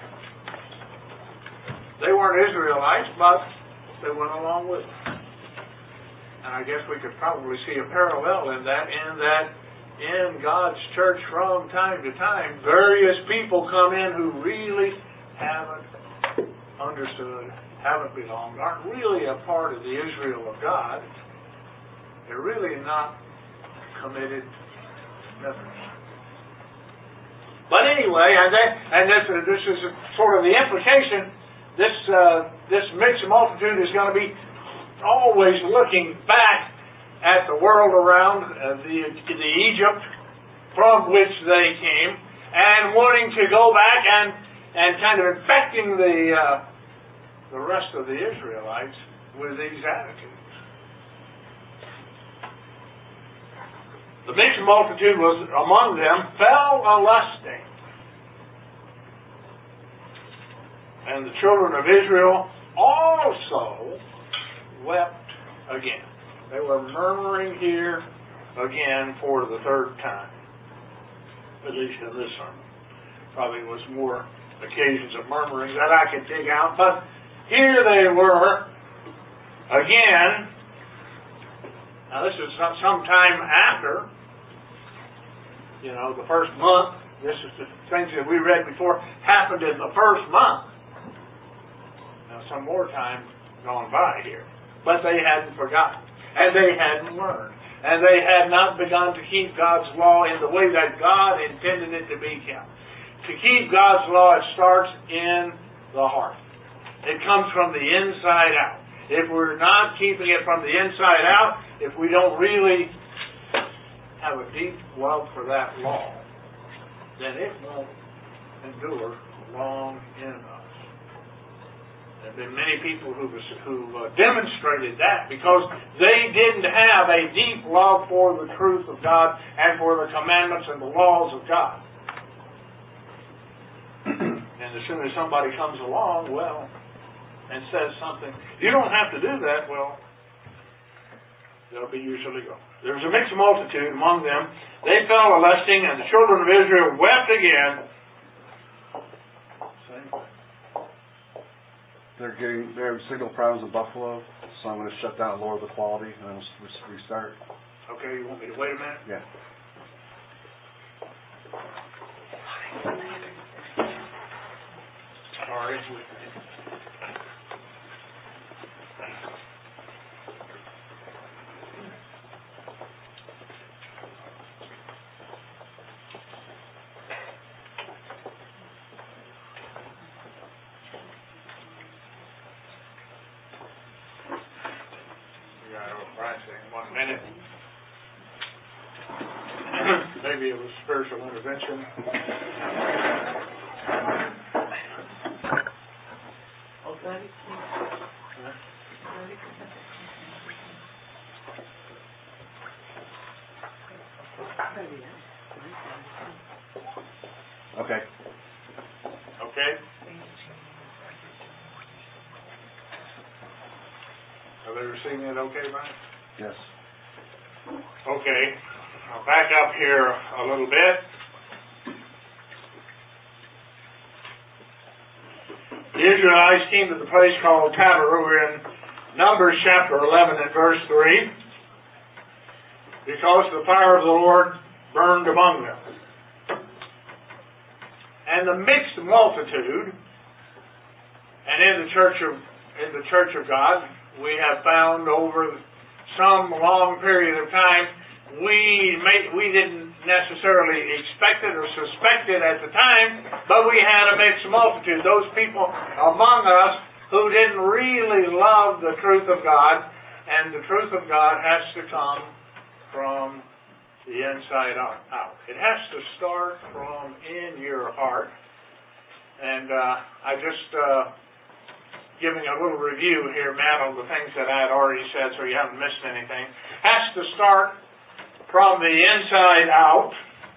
They weren't Israelites, but they went along with them. And I guess we could probably see a parallel in that, in that in God's church from time to time, various people come in who really haven't understood, haven't belonged, aren't really a part of the Israel of God. They're really not committed members. But anyway, and, that, and this, uh, this is sort of the implication, this, uh, this mixed multitude is going to be always looking back at the world around uh, the, the Egypt from which they came, and wanting to go back and, and kind of infecting the uh, the rest of the Israelites with these attitudes. The mixed multitude was among them, fell a lusting. And the children of Israel also wept again. They were murmuring here again for the third time. At least in this sermon. Probably was more occasions of murmuring that I could dig out. But here they were again. Now this is some time after, you know, the first month. This is the things that we read before happened in the first month. Now some more time gone by here. But they hadn't forgotten. And they hadn't learned. And they had not begun to keep God's law in the way that God intended it to be kept. To keep God's law, it starts in the heart. It comes from the inside out. If we're not keeping it from the inside out, if we don't really have a deep love for that law, then it won't endure long in us. There have been many people who who uh, demonstrated that because they didn't have a deep love for the truth of God and for the commandments and the laws of God. And as soon as somebody comes along, well, and says something, you don't have to do that, well, they'll be usually gone. There was a mixed multitude among them. They fell a lusting, and the children of Israel wept again. Same thing. They're getting they're having signal problems with Buffalo, so I'm going to shut down and lower the quality, and then we'll restart. Okay, you want me to wait a minute? Yeah. Sorry. One minute. Maybe it was spiritual intervention. Okay. Okay. Okay. Are they receiving it okay, Brian? Yes. Okay. I'll back up here a little bit. The Israelites came to the place called Taberah. We're in Numbers chapter eleven and verse three. Because the fire of the Lord burned among them. And the mixed multitude, and in the church of in the church of God, we have found over some long period of time, we may, we didn't necessarily expect it or suspect it at the time, but we had a mixed multitude. Those people among us who didn't really love the truth of God, and the truth of God has to come from the inside out. It has to start from in your heart. And uh, I just... Uh, giving a little review here, Matt, on the things that I had already said so you haven't missed anything, has to start from the inside out.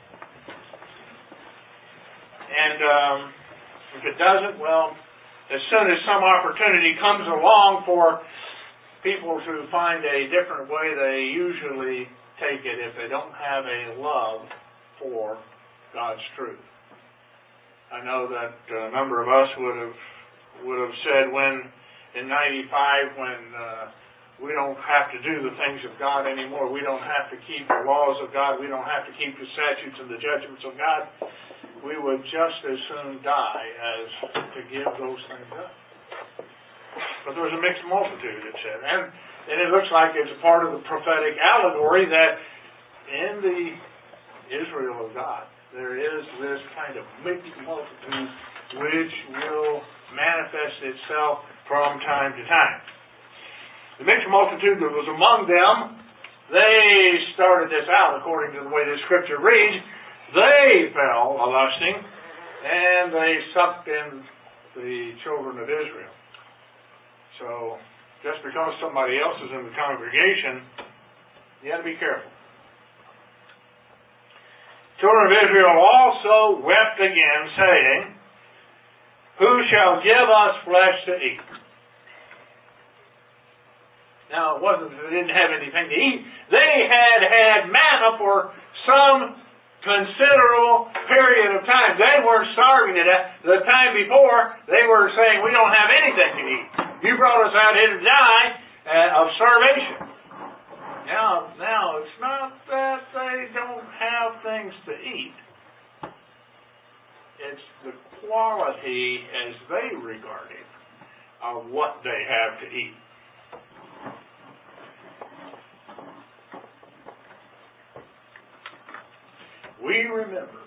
And um, if it doesn't, well, as soon as some opportunity comes along for people to find a different way, they usually take it if they don't have a love for God's truth. I know that a number of us would have would have said when in ninety-five when uh, we don't have to do the things of God anymore, we don't have to keep the laws of God, we don't have to keep the statutes and the judgments of God, we would just as soon die as to give those things up. But there was a mixed multitude, it said. And, and it looks like it's a part of the prophetic allegory that in the Israel of God, there is this kind of mixed multitude which will manifest itself from time to time. The mixed multitude that was among them, they started this out according to the way the scripture reads. They fell a lusting, and they sucked in the children of Israel. So, just because somebody else is in the congregation, you got to be careful. Children of Israel also wept again, saying, who shall give us flesh to eat? Now, it wasn't that they didn't have anything to eat. They had had manna for some considerable period of time. They weren't starving it. The time before, they were saying, we don't have anything to eat. You brought us out here to die uh, of starvation. Now, now, it's not that they don't have things to eat. It's the quality as they regard it of what they have to eat. We remember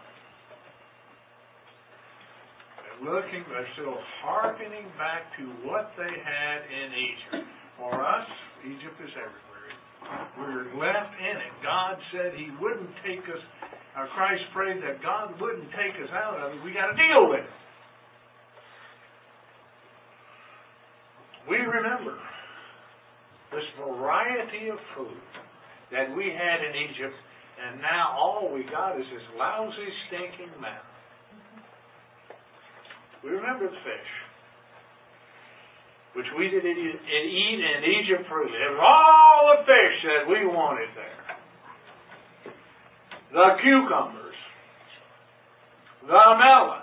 that looking, they're still hearkening back to what they had in Egypt. For us, Egypt is everywhere. We're left in it. God said He wouldn't take us. Now, Christ prayed that God wouldn't take us out of it. We got to deal with it. this variety of food that we had in Egypt, and now all we got is this lousy, stinking manna. We remember the fish, which we did eat in Egypt freely. It was all the fish that we wanted there. The cucumbers, the melons.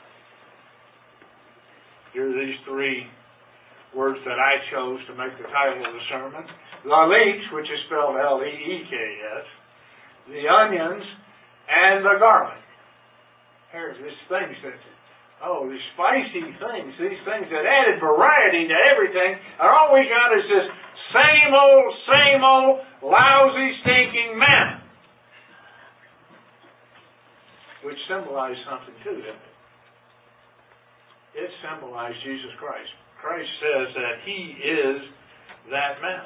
Here are these three words that I chose to make the title of the sermon. The leeks, which is spelled L E E K S, the onions, and the garlic. Here's these things that, oh, these spicy things, these things that added variety to everything, and all we got is this same old, same old, lousy, stinking manna. Which symbolized something too, didn't it? It symbolized Jesus Christ. Christ says that He is that manna.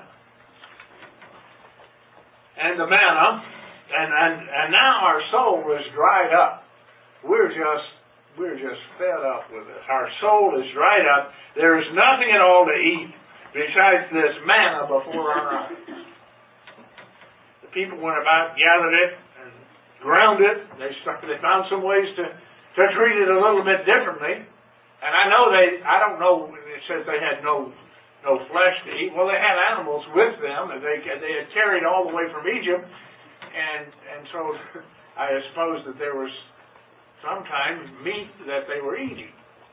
And the manna, and, and, and now our soul is dried up. We're just, we're just fed up with it. Our soul is dried up. There is nothing at all to eat besides this manna before our eyes. The people went about, gathered it, and ground it. They started, they found some ways to, to treat it a little bit differently. And I know they, I don't know, it says they had no no flesh to eat. Well, they had animals with them, and they they had carried all the way from Egypt, and and so I suppose that there was sometimes meat that they were eating.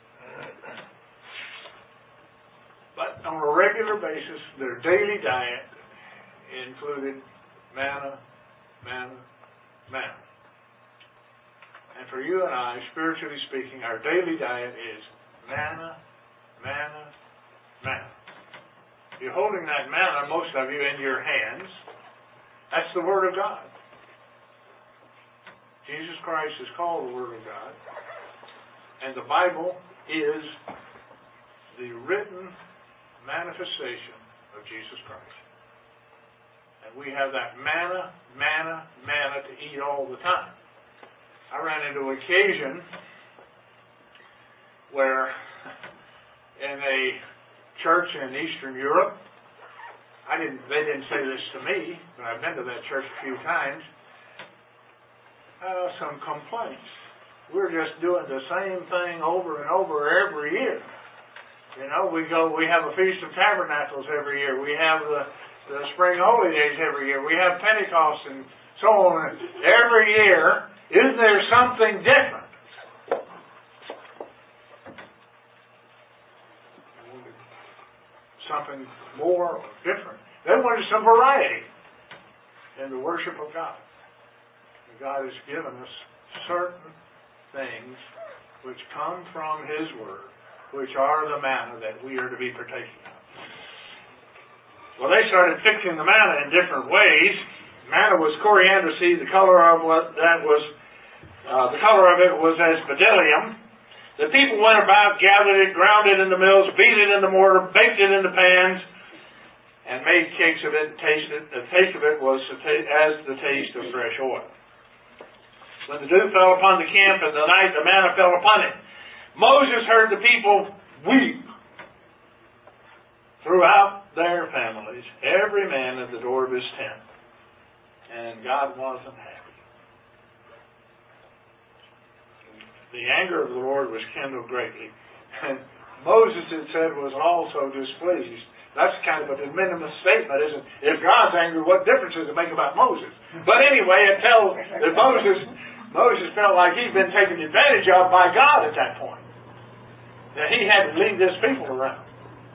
But on a regular basis, their daily diet included manna, manna, manna. And for you and I, spiritually speaking, our daily diet is manna, manna, manna. You're holding that manna, most of you, in your hands. That's the Word of God. Jesus Christ is called the Word of God. And the Bible is the written manifestation of Jesus Christ. And we have that manna, manna, manna to eat all the time. I ran into an occasion where in a church in Eastern Europe, I didn't, they didn't say this to me, but I've been to that church a few times, uh, some complaints. We're just doing the same thing over and over every year. You know, we go, we have a Feast of Tabernacles every year. We have the, the Spring Holy Days every year. We have Pentecost and so on every year. Isn't there something different? Something more or different. They wanted some variety in the worship of God. And God has given us certain things which come from His Word, which are the manna that we are to be partaking of. Well, they started fixing the manna in different ways. Manna was coriander seed. The color of what that was, uh, the color of it was as bdellium. The people went about, gathered it, ground it in the mills, beat it in the mortar, baked it in the pans, and made cakes of it. Tasted, the taste of it was as the taste of fresh oil. When the dew fell upon the camp and the night the manna fell upon it, Moses heard the people weep throughout their families, every man at the door of his tent. And God wasn't happy. The anger of the Lord was kindled greatly. And Moses, it said, was also displeased. That's kind of a de minimis statement, isn't it? If God's angry, what difference does it make about Moses? But anyway, it tells that Moses, Moses felt like he'd been taken advantage of by God at that point. That he had to lead this people around.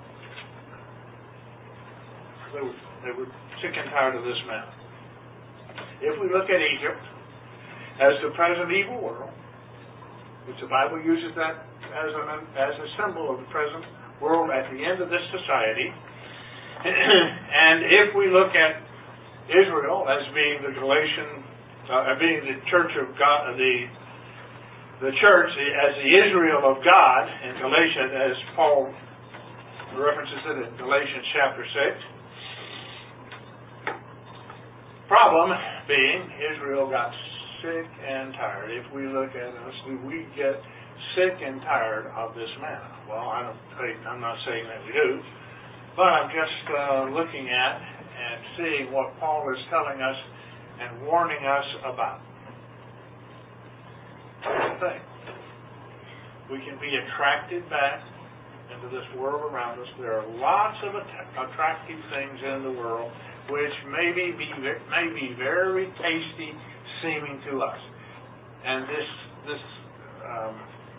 They were, they were sick and tired of this man. If we look at Egypt as the present evil world, which the Bible uses that as a, as a symbol of the present world at the end of this society, and if we look at Israel as being the Galatian, uh, being the church of God, the the church as the Israel of God in Galatians, as Paul references it in Galatians chapter six. Problem being, Israel got sick and tired. If we look at us, do we get sick and tired of this manna? Well, I don't. I'm not saying that we do. But I'm just uh, looking at and seeing what Paul is telling us and warning us about. Here's the thing. We can be attracted back into this world around us. There are lots of att- attractive things in the world which may be, be may be very tasty seeming to us. And this this um,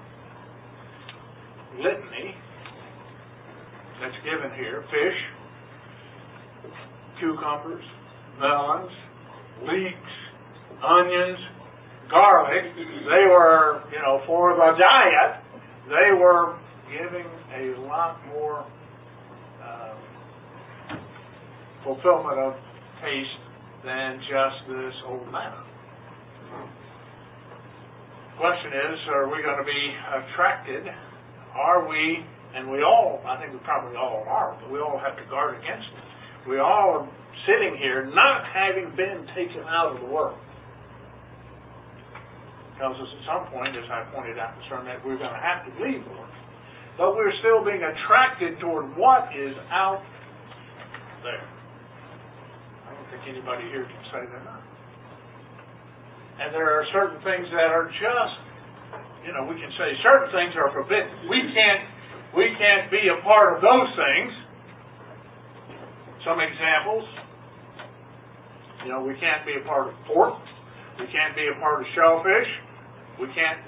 litany that's given here: fish, cucumbers, melons, leeks, onions, garlic. They were, you know, for the diet, they were giving a lot more um, fulfillment of taste than just this old manna. Question is, are we going to be attracted? Are we, and we all, I think we probably all are, but we all have to guard against it. We all are sitting here not having been taken out of the world. Tells us at some point, as I pointed out in the sermon, that we're going to have to leave the world. But we're still being attracted toward what is out there. I don't think anybody here can say they're not. And there are certain things that are just, you know, we can say certain things are forbidden. We can't, we can't be a part of those things. Some examples, you know, we can't be a part of pork. We can't be a part of shellfish. We can't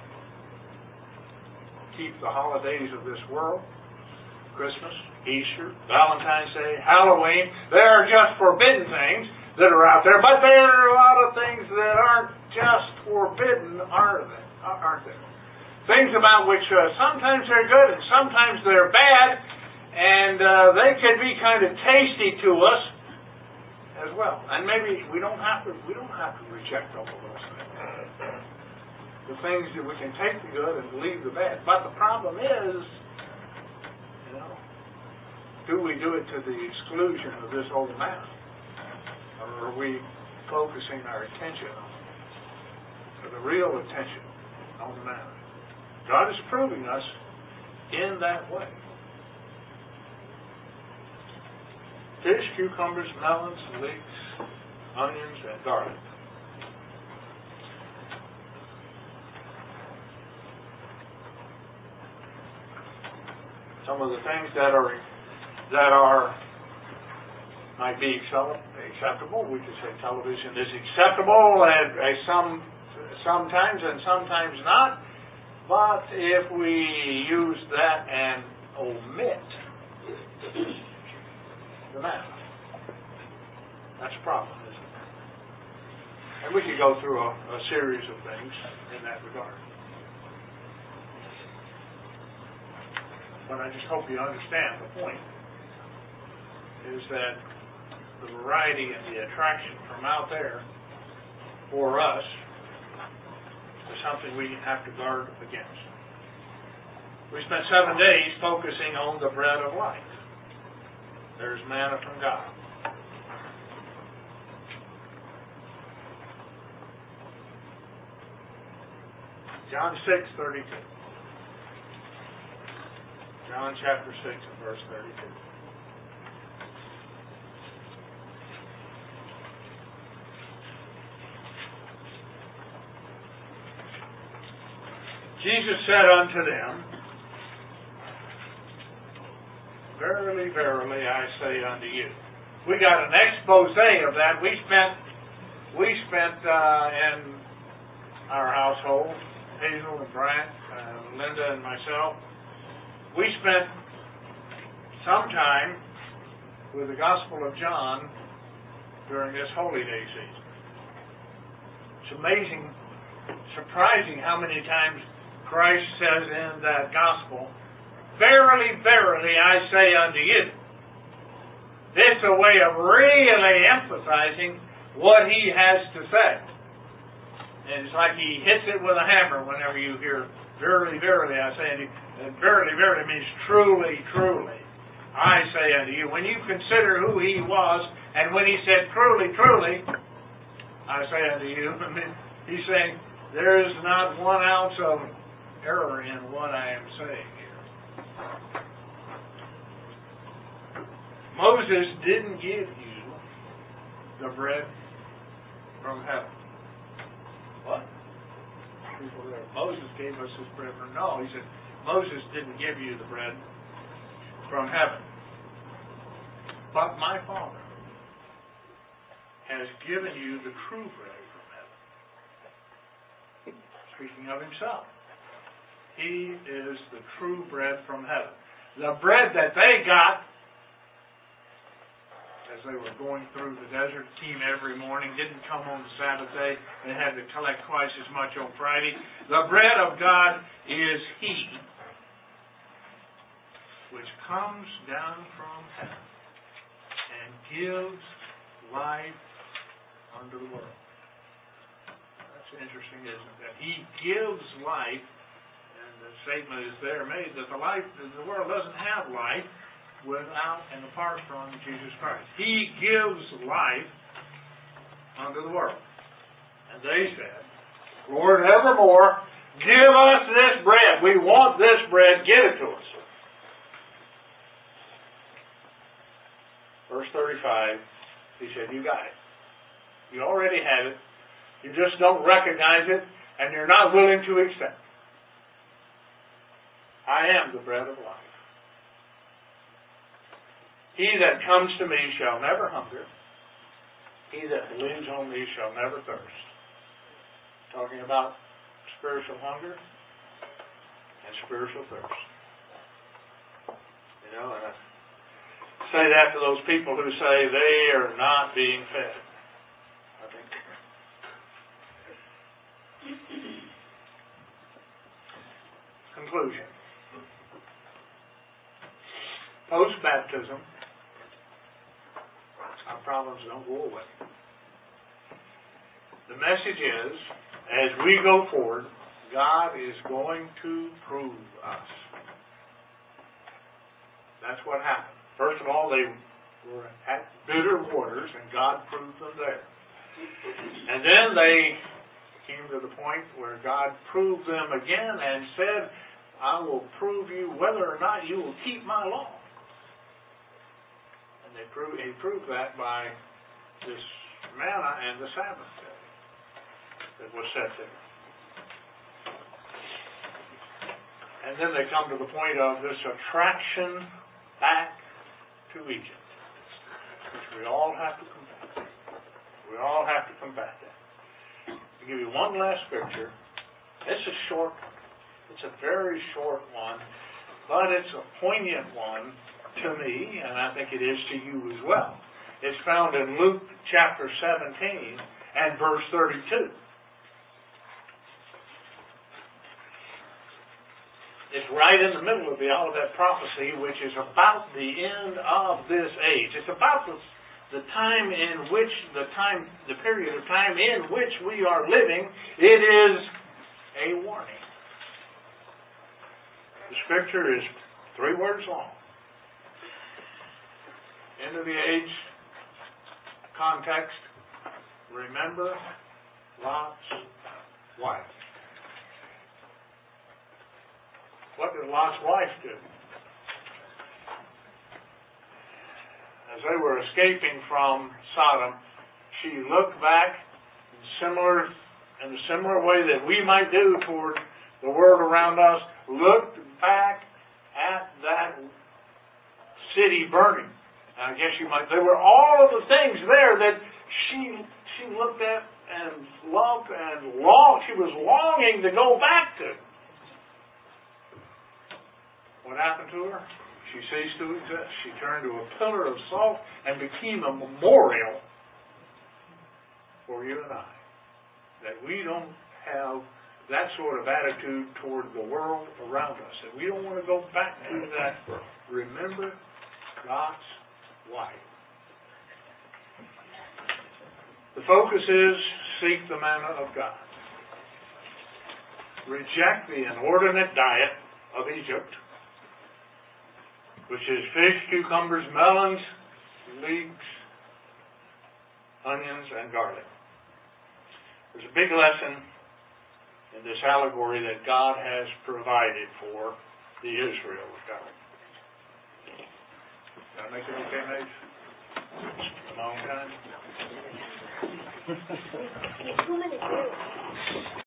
keep the holidays of this world. Christmas, Easter, Valentine's Day, Halloween. There are just forbidden things that are out there, but there are a lot of things that aren't just forbidden, are they? Aren't there? Things about which uh, sometimes they're good and sometimes they're bad, and uh, they can be kind of tasty to us as well. And maybe we don't have to. We don't have to reject all of those things. The things that we can take the good and leave the bad. But the problem is, you know, do we do it to the exclusion of this old man? Or are we focusing our attention on it? Or the real attention on the man? God is proving us in that way. Fish, cucumbers, melons, leeks, onions, and garlic. Some of the things that are that are might be acceptable. We could say television is acceptable, and uh, some sometimes and sometimes not. But if we use that and omit the manna, that's a problem, isn't it? And we could go through a, a series of things in that regard. But I just hope you understand the point is that the variety and the attraction from out there for us is something we have to guard against. We spent seven days focusing on the bread of life. There's manna from God. John six thirty-two. John chapter six and verse thirty-two. Jesus said unto them, Verily, verily, I say unto you. We got an expose of that. We spent, we spent uh, in our household, Hazel and Bryant, uh, Linda and myself, we spent some time with the Gospel of John during this Holy Day season. It's amazing, surprising how many times Christ says in that Gospel, Verily, verily, I say unto you. It's a way of really emphasizing what He has to say. And it's like He hits it with a hammer whenever you hear, Verily, verily, I say unto you. And verily, verily means truly, truly, I say unto you. When you consider who He was, and when He said, truly, truly, I say unto you, I mean, He's saying, there is not one ounce of error in what I am saying here. Moses didn't give you the bread from heaven. What? People there. Moses gave us his bread from no. He said Moses didn't give you the bread from heaven, but my Father has given you the true bread from heaven. Speaking of himself, he is the true bread from heaven. The bread that they got as they were going through the desert, came every morning, didn't come on the Sabbath day. They had to collect twice as much on Friday. The bread of God is He, which comes down from heaven and gives life unto the world. That's interesting, isn't it? That He gives life, and the statement is there made that the life, the world doesn't have life without and apart from Jesus Christ. He gives life unto the world. And they said, Lord, evermore, give us this bread. We want this bread. Give it to us. Verse thirty-five, he said, you got it. You already have it. You just don't recognize it, and you're not willing to accept it. I am the bread of life. He that comes to me shall never hunger. He that believes on me shall never thirst. Talking about spiritual hunger and spiritual thirst. You know, and I say that to those people who say they are not being fed. I think. Conclusion. Post-baptism, our problems don't go away. The message is, as we go forward, God is going to prove us. That's what happened. First of all, they were at bitter waters, and God proved them there. And then they came to the point where God proved them again and said, I will prove you whether or not you will keep my law. And they proved, he proved that by this manna and the Sabbath day that was set there. And then they come to the point of this attraction back to Egypt, which we all have to combat. We all have to combat that. I'll give you one last scripture. It's a short one. It's a very short one, but it's a poignant one to me, and I think it is to you as well. It's found in Luke chapter seventeen and verse thirty-two. It's right in the middle of the Olivet prophecy, which is about the end of this age. It's about the, the time in which, the time, the period of time in which we are living. It is a warning. The scripture is three words long. End of the age context. Remember Lot's wife. What did Lot's wife do? As they were escaping from Sodom, she looked back in similar in a similar way that we might do toward the world around us, looked back at that city burning. I guess you might, there were all of the things there that she she looked at and loved and longed, she was longing to go back to. What happened to her? She ceased to exist. She turned to a pillar of salt and became a memorial for you and I. That we don't have that sort of attitude toward the world around us. And we don't want to go back to that. Remember Lot's wife. The focus is seek the manna of God. Reject the inordinate diet of Egypt, which is fish, cucumbers, melons, leeks, onions, and garlic. There's a big lesson in this allegory that God has provided for the Israel of God. Did I make it okay, Nate? My own kind? Two minutes.